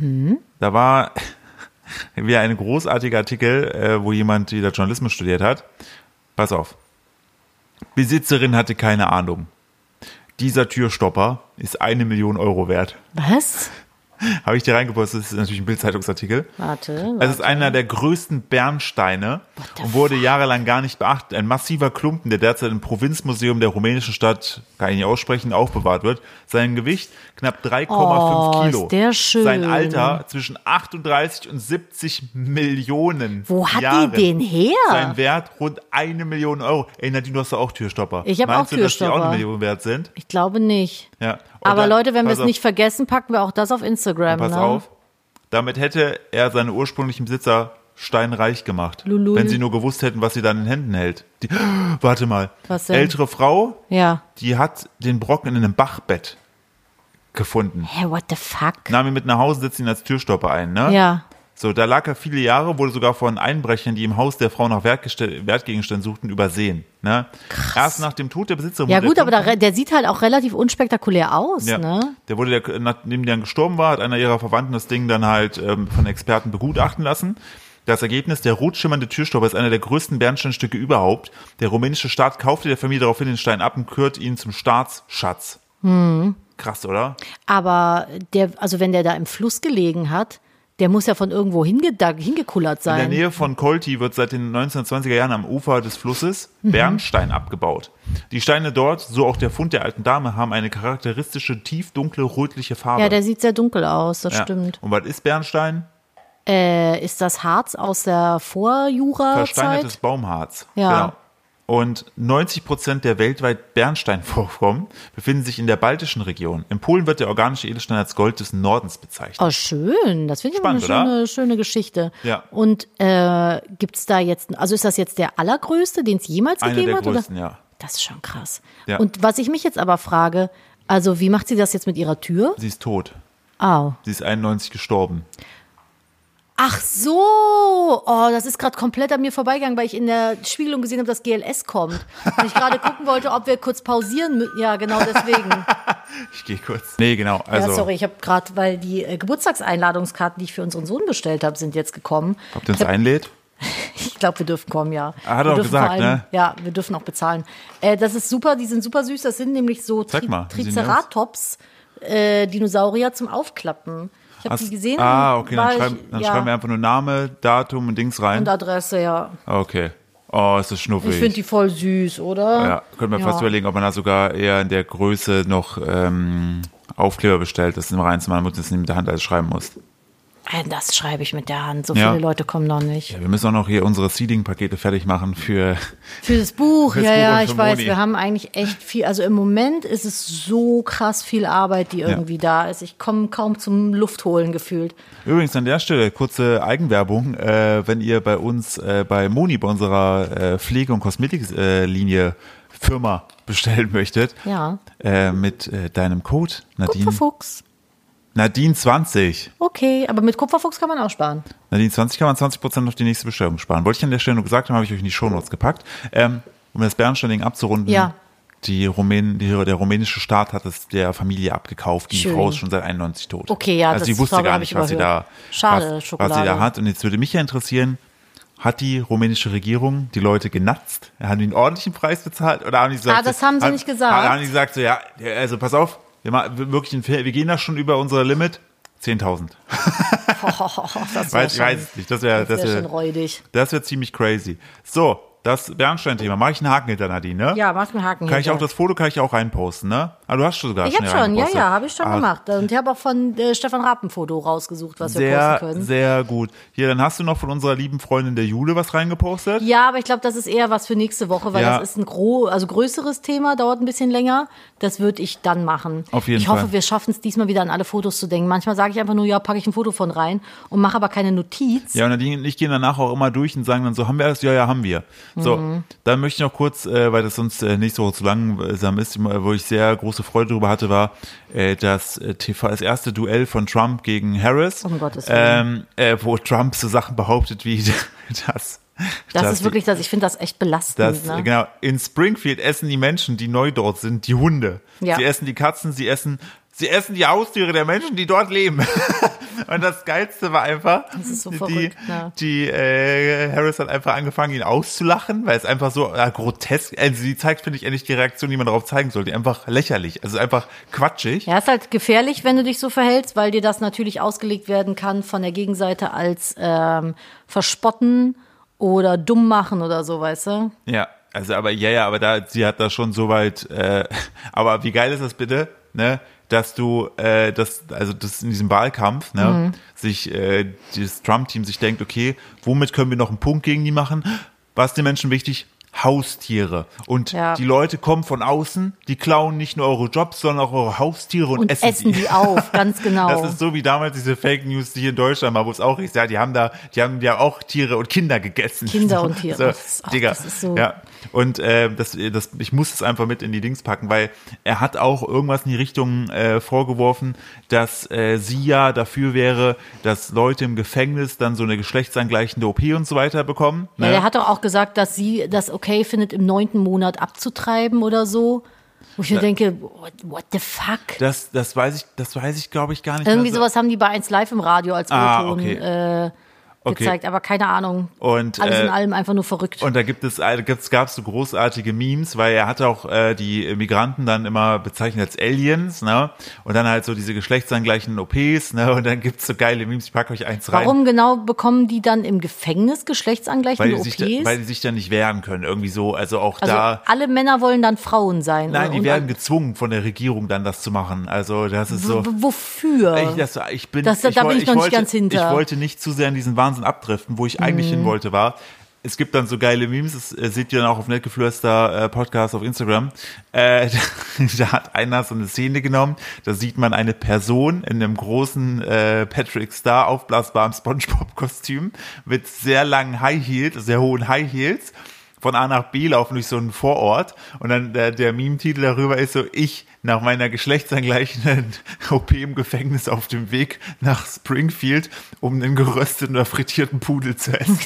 Da war wieder ein großartiger Artikel, äh, wo jemand wieder Journalismus studiert hat. Pass auf. Besitzerin hatte keine Ahnung. Dieser Türstopper ist eine Million Euro wert. Was? Habe ich dir reingepostet, das ist natürlich ein Bild-Zeitungsartikel. Warte, Es warte. ist einer der größten Bernsteine und wurde jahrelang gar nicht beachtet. Ein massiver Klumpen, der derzeit im Provinzmuseum der rumänischen Stadt, kann ich nicht aussprechen, aufbewahrt wird. Sein Gewicht knapp drei Komma fünf Oh, Kilo. ist der schön. Sein Alter zwischen achtunddreißig und siebzig Millionen Wo hat Jahren. die den her? Sein Wert rund eine Million Euro. Ey, Nadine, du hast doch auch Türstopper. Ich hab Meinst auch du, dass die auch Türstopper. eine Million wert sind? Ich glaube nicht. Ja. Und Aber dann- Leute, wenn wir pass es auf. nicht vergessen, packen wir auch das auf Instagram. Pass ne? auf. Damit hätte er seine ursprünglichen Besitzer steinreich gemacht. Lulul. Wenn sie nur gewusst hätten, was sie dann in Händen hält. Die, warte mal. Was denn? Ältere Frau, Ja. die hat den Brocken in einem Bachbett gefunden. Hä, what the fuck? Nahm ihn mit nach Hause, setzt ihn als Türstopper ein, ne? Ja. So, da lag er viele Jahre, wurde sogar von Einbrechern, die im Haus der Frau nach Wertgeste- Wertgegenständen suchten, übersehen. Ne? Erst nach dem Tod der Besitzerin. Ja wurde gut, der aber der, der sieht halt auch relativ unspektakulär aus, Ja. ne? Der wurde, der, nachdem der gestorben war, hat einer ihrer Verwandten das Ding dann halt ähm, von Experten begutachten lassen. Das Ergebnis, der rotschimmernde Türstopper ist einer der größten Bernsteinstücke überhaupt. Der rumänische Staat kaufte der Familie daraufhin den Stein ab und kürt ihn zum Staatsschatz. Hm. Krass, oder? Aber der, also wenn der da im Fluss gelegen hat, der muss ja von irgendwo hinge, da, hingekullert In sein. der Nähe von Kolti wird seit den neunzehnhundertzwanziger Jahren am Ufer des Flusses Mhm. Bernstein abgebaut. Die Steine dort, so auch der Fund der alten Dame, haben eine charakteristische tiefdunkle rötliche Farbe. Ja, der sieht sehr dunkel aus, das Ja. stimmt. Und was ist Bernstein? Äh, ist das Harz aus der Vorjura-Zeit? Versteinertes Baumharz. Ja. Genau. Und neunzig Prozent der weltweit Bernsteinvorkommen befinden sich in der baltischen Region. In Polen wird der organische Edelstein als Gold des Nordens bezeichnet. Oh, schön. Das finde ich Spannend, aber eine oder? schöne, schöne Geschichte. Ja. Und äh, gibt's da jetzt, also ist das jetzt der allergrößte, den es jemals Einer gegeben der hat? größten, oder? ja. Das ist schon krass. Ja. Und was ich mich jetzt aber frage, also wie macht sie das jetzt mit ihrer Tür? Sie ist tot. Au. Sie ist einundneunzig gestorben. Ach so, oh, das ist gerade komplett an mir vorbeigegangen, weil ich in der Spiegelung gesehen habe, dass G L S kommt. Und ich gerade gucken wollte, ob wir kurz pausieren müssen. Ja, genau deswegen. Ich gehe kurz. Nee, genau. Also, ja, sorry, ich habe gerade, weil die äh, Geburtstagseinladungskarten, die ich für unseren Sohn bestellt habe, sind jetzt gekommen. Ob der uns einlädt? Ich glaube, wir dürfen kommen, ja. Ah, hat wir er auch dürfen gesagt, vor allem, ne? Ja, wir dürfen auch bezahlen. Äh, das ist super, die sind super süß. Das sind nämlich so Zeig mal, wie sehen die aus? Triceratops, äh, Dinosaurier zum Aufklappen. Ich habe die gesehen. Ah, okay, dann, war schreiben, ich, dann ja, schreiben wir einfach nur Name, Datum und Dings rein. und Adresse, ja. Okay. Oh, ist das schnuffig. Ich finde die voll süß, oder? Ja, könnte man Ja. fast überlegen, ob man da sogar eher in der Größe noch ähm, Aufkleber bestellt, das immer reinzumachen, damit du es nicht mit der Hand alles schreiben musst. Äh, Das schreibe ich mit der Hand. So Ja. viele Leute kommen noch nicht. Ja, wir müssen auch noch hier unsere Seeding-Pakete fertig machen für. Für das Buch, Fürs ja, Buch ja, und ich für weiß, Moni. wir haben eigentlich echt viel. Also im Moment ist es so krass viel Arbeit, die irgendwie da ist. Ich komme kaum zum Luftholen gefühlt. Übrigens an der Stelle kurze Eigenwerbung, äh, wenn ihr bei uns äh, bei Moni, bei unserer äh, Pflege- und Kosmetiklinie Firma bestellen möchtet, Ja. äh, mit äh, deinem Code Nadine, Kupferfuchs. Nadine zwanzig. Okay, aber mit Kupferfuchs kann man auch sparen. Nadine zwanzig kann man zwanzig Prozent auf die nächste Bestellung sparen. Wollte ich an der Stelle nur gesagt haben, habe ich euch in die Shownotes gepackt. Ähm, um das Bernstein-Ding abzurunden, Ja. die Rumän die, der rumänische Staat hat es der Familie abgekauft. Die Schön. Frau ist schon seit einundneunzig tot. Okay, ja, also das sie wusste habe gar ich nicht, was sie da, überhört. Schade, was, was Schokolade. sie da hat. Und jetzt würde mich ja interessieren, hat die rumänische Regierung die Leute genatzt? Haben die einen ordentlichen Preis bezahlt? Oder haben die gesagt, Ah, das haben sie haben, nicht gesagt. Haben die gesagt, so, ja, also pass auf, wir, machen wirklich einen, wir gehen da schon über unser Limit. zehntausend. Das Weiß, ich weiß es nicht. Das wäre das das wär wär, schon räudig. das wär ziemlich crazy. So, das Bernstein-Thema. Mache ich einen Haken hinter, Nadine, ne? Ja, mach mir Haken Kann ich hinter. auch das Foto kann ich auch reinposten, ne? Ah, du hast schon sogar Ich habe schnell schon, ja, reingepostet. ja, habe ich schon Ah, gemacht. Und ich habe auch von äh, Stefan Raab ein Foto rausgesucht, was wir Sehr, posten können. sehr gut. Hier, dann hast du noch von unserer lieben Freundin der Jule was reingepostet. Ja, aber ich glaube, das ist eher was für nächste Woche, weil Ja. das ist ein gro also größeres Thema, dauert ein bisschen länger. Das würde ich dann machen. Auf jeden ich hoffe, Fall. wir schaffen es diesmal wieder an alle Fotos zu denken. Manchmal sage ich einfach nur, ja, packe ich ein Foto von rein und mache aber keine Notiz. Ja, und Nadine und ich gehen danach auch immer durch und sagen dann so, haben wir alles? Ja, ja, haben wir. So, Mhm. dann möchte ich noch kurz, äh, weil das sonst äh, nächste Woche zu langsam ist, wo ich sehr große Freude darüber hatte, war äh, das äh, T V, das erste Duell von Trump gegen Harris, Um Gottes Willen. ähm, äh, wo Trump so Sachen behauptet wie das. Das dass ist wirklich, das, ich finde das echt belastend. Das, ne? genau, in Springfield essen die Menschen, die neu dort sind, die Hunde. Ja. Sie essen die Katzen, sie essen, sie essen die Haustiere der Menschen, die dort leben. Und das Geilste war einfach, Das ist so die, verrückt, ne? die äh, Harris hat einfach angefangen, ihn auszulachen, weil es einfach so äh, grotesk, also sie zeigt, finde ich, endlich die Reaktion, die man darauf zeigen sollte, einfach lächerlich, also einfach quatschig. Ja, ist halt gefährlich, wenn du dich so verhältst, weil dir das natürlich ausgelegt werden kann von der Gegenseite als ähm, verspotten oder dumm machen oder so, weißt du? Ja, also aber ja, ja, aber da sie hat da schon so weit. Äh, aber wie geil ist das bitte, ne? Dass du, äh, das, also das in diesem Wahlkampf, ne, Mhm. sich äh, dieses Trump-Team sich denkt, okay, womit können wir noch einen Punkt gegen die machen? Was ist den Menschen wichtig? Haustiere. Und Ja. die Leute kommen von außen, die klauen nicht nur eure Jobs, sondern auch eure Haustiere und, Und essen, essen sie. die auf, ganz genau. Das ist so wie damals diese Fake News, die hier in Deutschland war, wo es auch ist, ja, die haben da, die haben ja auch Tiere und Kinder gegessen. Kinder und Tiere. So, Das ist auch- Digga. das ist so- Ja. Und äh, das, das, ich muss es einfach mit in die Dings packen, weil er hat auch irgendwas in die Richtung äh, vorgeworfen, dass äh, sie ja dafür wäre, dass Leute im Gefängnis dann so eine geschlechtsangleichende O P und so weiter bekommen. Ja, ne? der hat doch auch gesagt, dass sie das okay findet, im neunten Monat abzutreiben oder so. Wo ich mir denke, what, what the fuck? Das, das weiß ich, das weiß ich, glaube ich, gar nicht. Irgendwie mehr so. sowas haben die bei eins Live im Radio als Ah, O-Ton okay. äh, Okay. gezeigt, aber keine Ahnung. Und, Alles in äh, allem einfach nur verrückt. Und da gibt es, äh, gibt's, gab's so großartige Memes, weil er hat auch äh, die Migranten dann immer bezeichnet als Aliens, ne? Und dann halt so diese geschlechtsangleichenden O Ps, ne? Und dann gibt's so geile Memes, ich pack euch eins rein. Warum genau bekommen die dann im Gefängnis Weil geschlechtsangleichende die, O sich Ps? da, weil die sich dann nicht wehren können, irgendwie so, also auch also da. alle Männer wollen dann Frauen sein. Nein, die und, werden und, gezwungen von der Regierung dann das zu machen. Also das ist so. w- wofür? Ich, das, ich bin, Das- da ich, bin woll- ich noch nicht wollte, ganz hinter. Ich wollte nicht zu sehr in diesen Wahnsinn abdriften, wo ich eigentlich hin wollte, war, es gibt dann so geile Memes, das äh, seht ihr dann auch auf Nettgeflüster äh, Podcast auf Instagram. Äh, da hat einer so eine Szene genommen, da sieht man eine Person in einem großen äh, Patrick Star aufblasbaren SpongeBob-Kostüm mit sehr langen High Heels, sehr hohen High Heels. von A nach B laufen durch so einen Vorort und dann der, der Meme-Titel darüber ist so, ich nach meiner geschlechtsangleichenden O P im Gefängnis auf dem Weg nach Springfield, um einen gerösteten oder frittierten Pudel zu essen.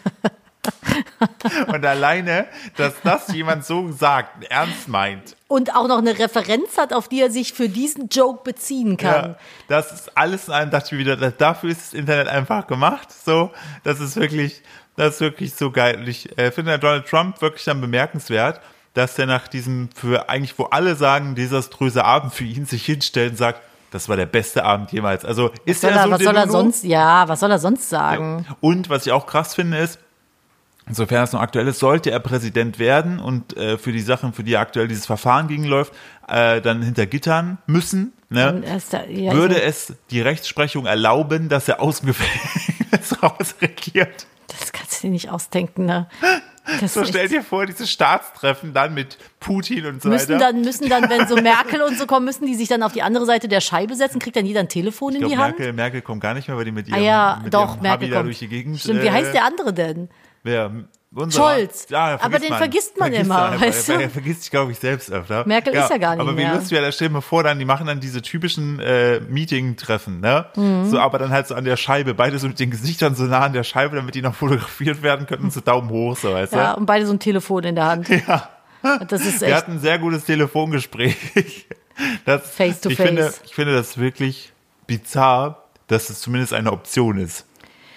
Und alleine, dass das jemand so sagt, ernst meint. Und auch noch eine Referenz hat, auf die er sich für diesen Joke beziehen kann. Ja, das ist alles in allem, dachte ich mir wieder, dafür ist das Internet einfach gemacht. So, das ist wirklich, das ist wirklich so geil. Und ich äh, finde Donald Trump wirklich dann bemerkenswert, dass der nach diesem, für eigentlich, wo alle sagen, desaströse Abend für ihn sich hinstellt und sagt, das war der beste Abend jemals. Also ist was soll er er, so was soll er sonst, ja, was soll er sonst sagen? Und was ich auch krass finde ist, insofern es noch aktuell ist, sollte er Präsident werden und äh, für die Sachen, für die aktuell dieses Verfahren gegenläuft, äh, dann hinter Gittern müssen, ne, da, ja, würde es die Rechtsprechung erlauben, dass er aus dem Gefängnis rausregiert. Das kannst du dir nicht ausdenken, ne? Das So, stell dir vor, diese Staatstreffen dann mit Putin und so müssen weiter. Dann, müssen dann, wenn so Merkel und so kommen, müssen die sich dann auf die andere Seite der Scheibe setzen, kriegt dann jeder ein Telefon ich in glaub, die Hand? Merkel, Merkel kommt gar nicht mehr, weil die mit ihrem, Ah ja, mit doch, ihrem Merkel Habi da kommt. durch die Gegend. Stimmt, wie äh, heißt der andere denn? Wer? Unser, Scholz. Ja, Aber den man. vergisst man vergisst immer, man weißt du? Er vergisst sich, glaube ich, selbst öfter. Merkel ist ja gar nicht aber mehr. Aber wie lustig, da stell dir mal vor, dann, die machen dann diese typischen äh, Meeting-Treffen, ne? Mhm. So, aber dann halt so an der Scheibe, beide so mit den Gesichtern so nah an der Scheibe, damit die noch fotografiert werden können und so Daumen hoch, so, weißt du? Ja, und beide so ein Telefon in der Hand. Ja. Das ist echt. Wir hatten ein sehr gutes Telefongespräch. Das, Face to ich face. Finde, ich finde das wirklich bizarr, dass es zumindest eine Option ist.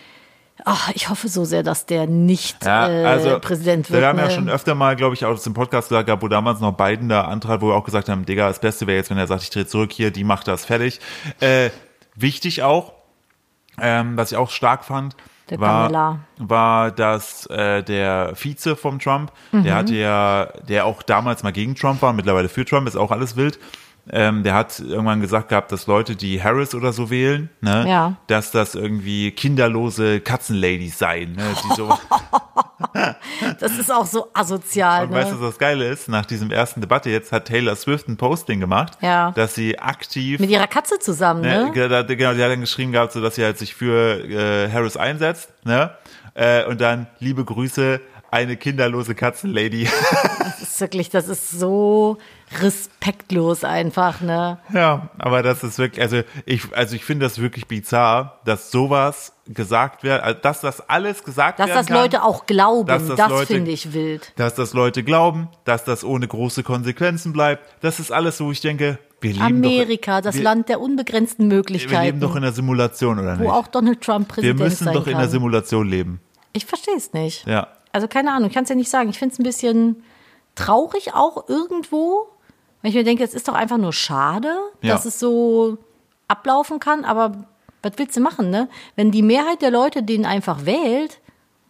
Ach, ich hoffe so sehr, dass der nicht Ja, äh, also, Präsident wird. Wir haben ne? ja schon öfter mal, glaube ich, auch im Podcast gesagt gehabt, wo damals noch Biden da antrat, wo wir auch gesagt haben, Digga, das Beste wäre jetzt, wenn er sagt, ich drehe zurück hier, die macht das fertig. Äh, wichtig auch, ähm, was ich auch stark fand, Der war, Pamela. war, dass äh, der Vize vom Trump, mhm. der hatte ja, der auch damals mal gegen Trump war, mittlerweile für Trump, ist auch alles wild. Ähm, der hat irgendwann gesagt gehabt, dass Leute, die Harris oder so wählen, ne, ja. dass das irgendwie kinderlose Katzenladies seien, ne, die so. Das ist auch so asozial. Und ne? weißt du, was das Geile ist? Nach diesem ersten Debatte jetzt hat Taylor Swift ein Posting gemacht, ja. dass sie aktiv mit ihrer Katze zusammen, ne? ne? Genau, die hat dann geschrieben gehabt, so dass sie halt sich für äh, Harris einsetzt, ne? Äh, und dann liebe Grüße, eine kinderlose Katzenlady. Das ist wirklich, das ist so respektlos einfach, ne? Ja, aber das ist wirklich, also ich, also ich finde das wirklich bizarr, dass sowas gesagt wird, also dass das alles gesagt dass werden das kann. Leute auch glauben, dass das, das Leute- finde ich wild. Dass das Leute glauben, dass das ohne große Konsequenzen bleibt. Das ist alles, wo ich denke, wir leben Amerika, doch, das wir, Land der unbegrenzten Möglichkeiten. wir leben doch in einer Simulation, oder wo nicht? auch Donald Trump Wir Präsident müssen sein doch in kann. einer Simulation leben. Ich verstehe es nicht. Ja. Also keine Ahnung, ich kann es ja nicht sagen. Ich finde es ein bisschen traurig auch irgendwo, weil ich mir denke, es ist doch einfach nur schade, Ja. dass es so ablaufen kann, aber was willst du machen, ne? Wenn die Mehrheit der Leute den einfach wählt.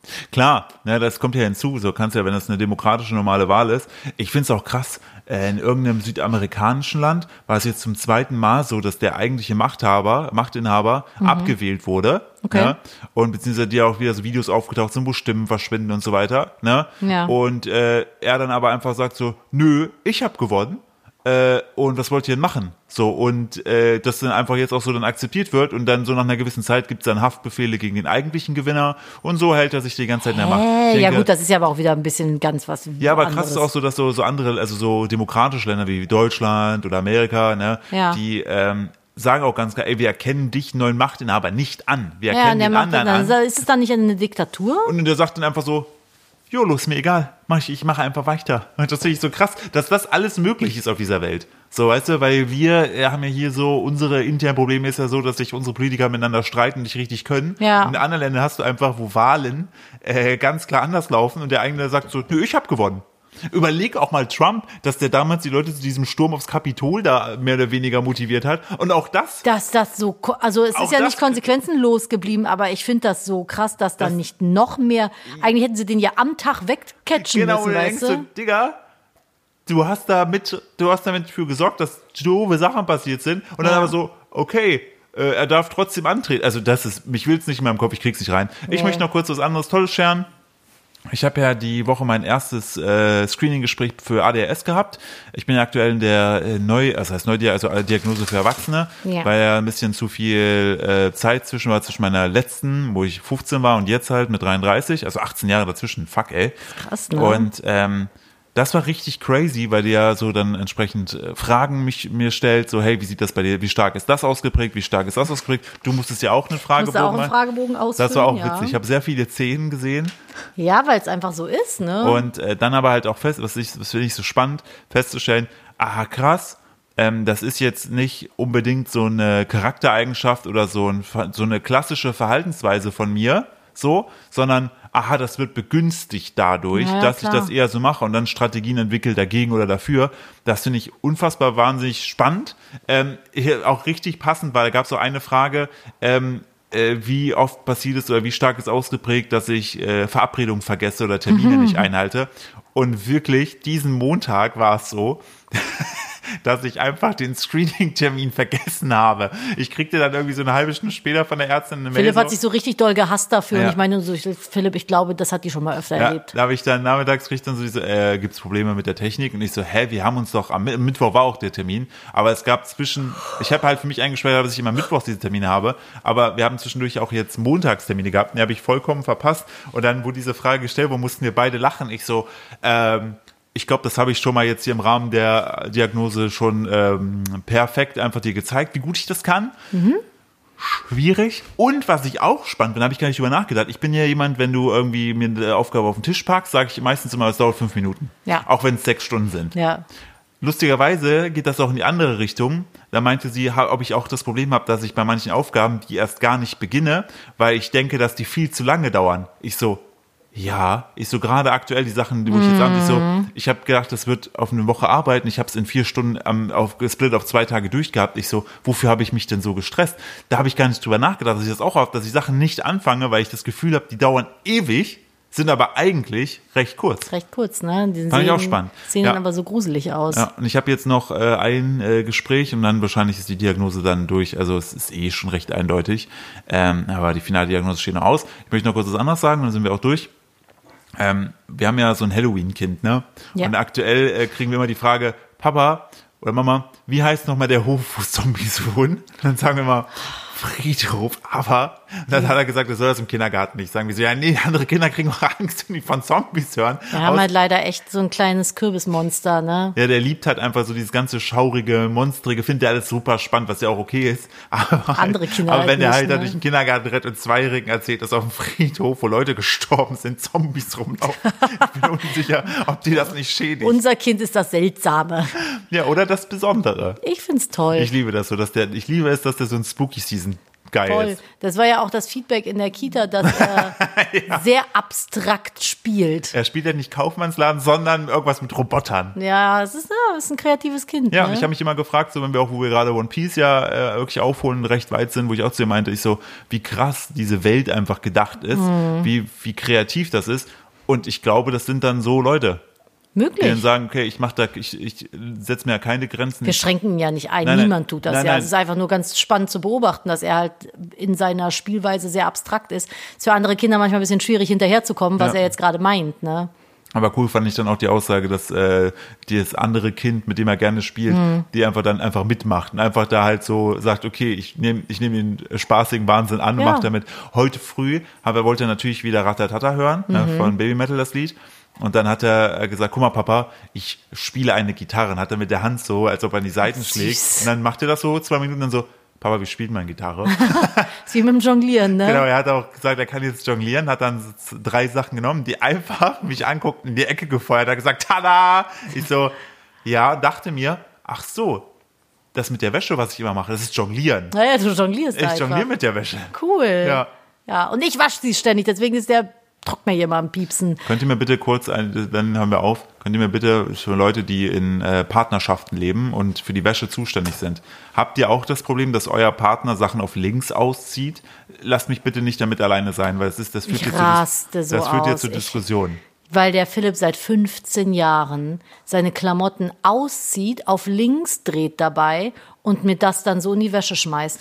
Klar, ne, das kommt ja hinzu. So kannst du ja, wenn das eine demokratische normale Wahl ist. Ich finde es auch krass, äh, in irgendeinem südamerikanischen Land war es jetzt zum zweiten Mal so, dass der eigentliche Machthaber, Machtinhaber mhm. abgewählt wurde. Okay. Ne? Und beziehungsweise die auch wieder so Videos aufgetaucht sind, wo Stimmen verschwinden und so weiter. Ne? Ja. Und äh, er dann aber einfach sagt so, nö, ich habe gewonnen. Äh, und was wollt ihr denn machen? So, und äh, das dann einfach jetzt auch so dann akzeptiert wird und dann so nach einer gewissen Zeit gibt es dann Haftbefehle gegen den eigentlichen Gewinner und so hält er sich die ganze Zeit in der Macht. Äh, Ich ja denke, gut, das ist ja aber auch wieder ein bisschen ganz was ja, aber anderes. krass ist auch so, dass so, so andere, also so demokratische Länder wie Deutschland oder Amerika, ne, Ja. die ähm, sagen auch ganz klar, ey, wir erkennen dich, neuen Machtinhaber, nicht an. Wir Ja, erkennen und der den macht anderen dann, an. ist es dann nicht eine Diktatur? Und der sagt dann einfach so, Jolo, ist mir egal, mach ich, ich mache einfach weiter. Und das finde ich so krass, dass das alles möglich ist auf dieser Welt. So, weißt du, weil wir äh, haben ja hier so, unsere internen Probleme ist ja so, dass sich unsere Politiker miteinander streiten und nicht richtig können. Ja. Und in anderen Ländern hast du einfach, wo Wahlen äh, ganz klar anders laufen und der eigene sagt so, nö, ich habe gewonnen. Überleg auch mal Trump, dass der damals die Leute zu diesem Sturm aufs Kapitol da mehr oder weniger motiviert hat. Und auch das. Dass das so, ko- also es Auch ist ja das- nicht konsequenzenlos geblieben, aber ich finde das so krass, dass dann Das- nicht noch mehr, eigentlich hätten sie den ja am Tag wegcatchen Genau, müssen, und dann weißt denkst du? du, Digga, du hast damit, du hast damit für gesorgt, dass doofe Sachen passiert sind. Und dann Ja. aber so, okay, äh, er darf trotzdem antreten. Also das ist, mich will's nicht in meinem Kopf, ich krieg's nicht rein. Ich Nee. möchte noch kurz was anderes Tolles scheren. Ich habe ja die Woche mein erstes äh, Screening-Gespräch für A D H S gehabt. Ich bin ja aktuell in der äh, Neu, also heißt Neudiag, also Diagnose für Erwachsene, ja. weil ja ein bisschen zu viel äh, Zeit zwischen war zwischen meiner letzten, wo ich fünfzehn war, und jetzt halt mit dreiunddreißig, also achtzehn Jahre dazwischen. Fuck, ey. Krass, ne? Und ähm, das war richtig crazy, weil die ja so dann entsprechend äh, Fragen mich mir stellt, so hey, wie sieht das bei dir, wie stark ist das ausgeprägt, wie stark ist das ausgeprägt? Du musstest ja auch einen Fragebogen auch einen Fragebogen ausfüllen. Das war auch ja. witzig. Ich habe sehr viele Zehen gesehen. Ja, weil es einfach so ist, ne? Und äh, dann aber halt auch fest, was ich, das finde ich so spannend, festzustellen, aha, krass, ähm, das ist jetzt nicht unbedingt so eine Charaktereigenschaft oder so, ein, so eine klassische Verhaltensweise von mir, so, sondern aha, das wird begünstigt dadurch, ja, dass klar. ich das eher so mache und dann Strategien entwickle dagegen oder dafür. Das finde ich unfassbar wahnsinnig spannend. Ähm, hier auch richtig passend, weil da gab es so eine Frage, ähm, äh, wie oft passiert es oder wie stark ist ausgeprägt, dass ich äh, Verabredungen vergesse oder Termine Mhm. nicht einhalte. Und wirklich, diesen Montag war es so, dass ich einfach den Screening-Termin vergessen habe. Ich kriegte dann irgendwie so eine halbe Stunde später von der Ärztin eine Mail. Philipp so, hat sich so richtig doll gehasst dafür. Ja. Und ich meine, so, ich, Philipp, ich glaube, das hat die schon mal öfter ja, erlebt. da habe ich dann nachmittags kriegt dann so diese, äh, gibt's Probleme mit der Technik? Und ich so, hä, wir haben uns doch, am Mittwoch war auch der Termin, aber es gab zwischen, ich habe halt für mich eingespeichert, dass ich immer Mittwochs diese Termine habe, aber wir haben zwischendurch auch jetzt Montagstermine gehabt, die habe ich vollkommen verpasst. Und dann wurde diese Frage gestellt, wo mussten wir beide lachen. Ich so, ähm, ich glaube, das habe ich schon mal jetzt hier im Rahmen der Diagnose schon ähm, perfekt einfach dir gezeigt, wie gut ich das kann. Mhm. Schwierig. Und was ich auch spannend bin, habe ich gar nicht drüber nachgedacht. Ich bin ja jemand, wenn du irgendwie mir eine Aufgabe auf den Tisch packst, sage ich meistens immer, es dauert fünf Minuten. Ja. Auch wenn es sechs Stunden sind. Ja. Lustigerweise geht das auch in die andere Richtung. Da meinte sie, ob ich auch das Problem habe, dass ich bei manchen Aufgaben die erst gar nicht beginne, weil ich denke, dass die viel zu lange dauern. Ich so, ja, ich so gerade aktuell die Sachen, die wo ich jetzt an, ich so, ich habe gedacht, das wird auf eine Woche arbeiten. Ich habe es in vier Stunden am, auf gesplit auf zwei Tage durchgehabt. Ich so, wofür habe ich mich denn so gestresst? Da habe ich gar nicht drüber nachgedacht, dass ich das auch habe, dass ich Sachen nicht anfange, weil ich das Gefühl habe, die dauern ewig, sind aber eigentlich recht kurz. Recht kurz, ne? Die Fand ich sehen, auch spannend. Sehen Ja. dann aber so gruselig aus. Ja, und ich habe jetzt noch äh, ein äh, Gespräch und dann wahrscheinlich ist die Diagnose dann durch. Also es ist eh schon recht eindeutig. Ähm, aber die finale Diagnose steht noch aus. Ich möchte noch kurz was anderes sagen, dann sind wir auch durch. Ähm, wir haben ja so ein Halloween-Kind, ne? Ja. Und aktuell äh, kriegen wir immer die Frage, Papa oder Mama, wie heißt nochmal der Hof, wo Zombies wohnen? Und dann sagen wir immer, Friedhof, aber dann hat er gesagt, er soll das im Kindergarten nicht sagen. Wir so, ja, nee, andere Kinder kriegen auch Angst, wenn die von Zombies hören. Wir haben Aus- halt leider echt so ein kleines Kürbismonster, ne? Ja, der liebt halt einfach so dieses ganze schaurige, monstrige, findet der alles super spannend, was ja auch okay ist. Aber Andere Kinder Aber halt wenn der nicht, halt dann ne? durch den Kindergarten rennt und Zweijährigen erzählt, dass auf dem Friedhof, wo Leute gestorben sind, Zombies rumlaufen. Ich bin unsicher, ob die das nicht schädigt. Unser Kind ist das Seltsame. Ja, oder das Besondere. Ich find's toll. Ich liebe das so, dass der, ich liebe es, dass der so ein Spooky Season geil Toll. ist. Das war ja auch das Feedback in der Kita, dass er sehr abstrakt spielt. Er spielt ja nicht Kaufmannsladen, sondern irgendwas mit Robotern. Ja, es ist, ja, es ist ein kreatives Kind. Ja, ne? ich habe mich immer gefragt, so wenn wir auch, wo wir gerade One Piece ja äh, wirklich aufholen, recht weit sind, wo ich auch zu ihr meinte, ich so, wie krass diese Welt einfach gedacht ist, Mhm. wie, wie kreativ das ist. Und ich glaube, das sind dann so Leute, die dann Möglich. sagen, okay, ich mach da, ich, ich setze mir ja keine Grenzen. Wir schränken ihn ja nicht ein, Nein, nein. niemand tut das Nein, ja. nein. Es ist einfach nur ganz spannend zu beobachten, dass er halt in seiner Spielweise sehr abstrakt ist. Ist für andere Kinder manchmal ein bisschen schwierig hinterherzukommen, was Ja. er jetzt gerade meint, ne? Aber cool fand ich dann auch die Aussage, dass äh, das andere Kind, mit dem er gerne spielt, Mhm. die einfach dann einfach mitmacht und einfach da halt so sagt, okay, ich nehme ich nehm den spaßigen Wahnsinn an und Ja. mach damit. Heute früh aber wollte er natürlich wieder Ratatata hören, Mhm. äh, von Baby Metal das Lied. Und dann hat er äh, gesagt, guck mal Papa, ich spiele eine Gitarre. Und hat er mit der Hand so, als ob er an die Seiten Süß. schlägt. Und dann macht er das so zwei Minuten dann so, Papa, wie spielt man Gitarre? Ist wie mit dem Jonglieren, ne? Genau, er hat auch gesagt, er kann jetzt jonglieren, hat dann so drei Sachen genommen, die einfach mich anguckt, in die Ecke gefeuert, hat gesagt, tada! Ich so, ja, dachte mir, ach so, das mit der Wäsche, was ich immer mache, das ist jonglieren. Naja, du jonglierst Ich einfach. jongliere mit der Wäsche. Cool. Ja. Ja, und ich wasche sie ständig, deswegen ist der Trockner hier mal am Piepsen. Könnt ihr mir bitte kurz, ein, dann hören wir auf, könnt ihr mir bitte für Leute, die in äh, Partnerschaften leben und für die Wäsche zuständig sind, habt ihr auch das Problem, dass euer Partner Sachen auf links auszieht? Lasst mich bitte nicht damit alleine sein, weil es ist, das führt Ich hier zur, raste so das führt hier aus. zur Ich- Diskussion. Weil der Philipp seit fünfzehn Jahren seine Klamotten auszieht, auf links dreht dabei und mir das dann so in die Wäsche schmeißt.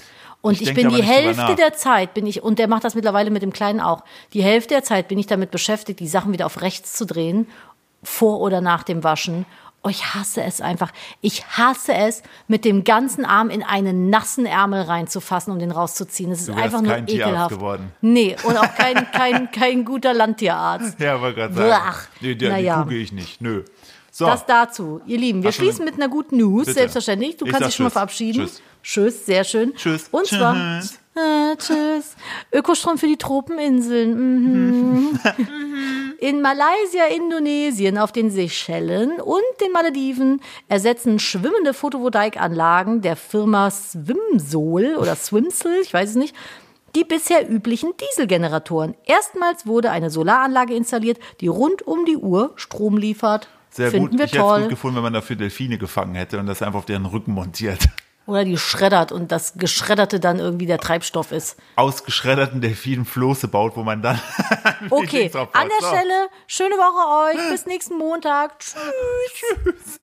Und Ich ich, denke bin aber die nicht drüber Hälfte nach. der Zeit, bin ich, und der macht das mittlerweile mit dem Kleinen auch, die Hälfte der Zeit bin ich damit beschäftigt, die Sachen wieder auf rechts zu drehen, vor oder nach dem Waschen. Oh, ich hasse es einfach. Ich hasse es, mit dem ganzen Arm in einen nassen Ärmel reinzufassen, um den rauszuziehen. Das ist Du wärst einfach nur kein Tierarzt ekelhaft. geworden. Nee, und auch kein, kein, kein guter Landtierarzt. Ja, wollte gerade Blach. sagen. Nee, die, Naja. die Kuh gehe ich nicht. Nö. So. Das dazu, ihr Lieben. Wir Hast du schließen eine- mit einer guten News, Bitte. selbstverständlich. Du Ich kannst sag dich schon mal Tschüss. verabschieden. Tschüss. Tschüss, sehr schön. Tschüss. Und zwar, Tschüss. äh, tschüss. Ökostrom für die Tropeninseln. Mhm. In Malaysia, Indonesien, auf den Seychellen und den Malediven ersetzen schwimmende Photovoltaikanlagen der Firma Swimsol oder Swimsol, ich weiß es nicht, die bisher üblichen Dieselgeneratoren. Erstmals wurde eine Solaranlage installiert, die rund um die Uhr Strom liefert. Sehr Finden gut. wir Ich hätte es toll. gut gefunden, wenn man dafür Delfine gefangen hätte und das einfach auf deren Rücken montiert. Oder die schreddert und das Geschredderte dann irgendwie der Treibstoff ist. Aus geschredderten Delfinen Floße baut, wo man dann Okay, Dings aufbaut. an der So. Stelle, schöne Woche euch. Bis nächsten Montag. Tschüss. Tschüss.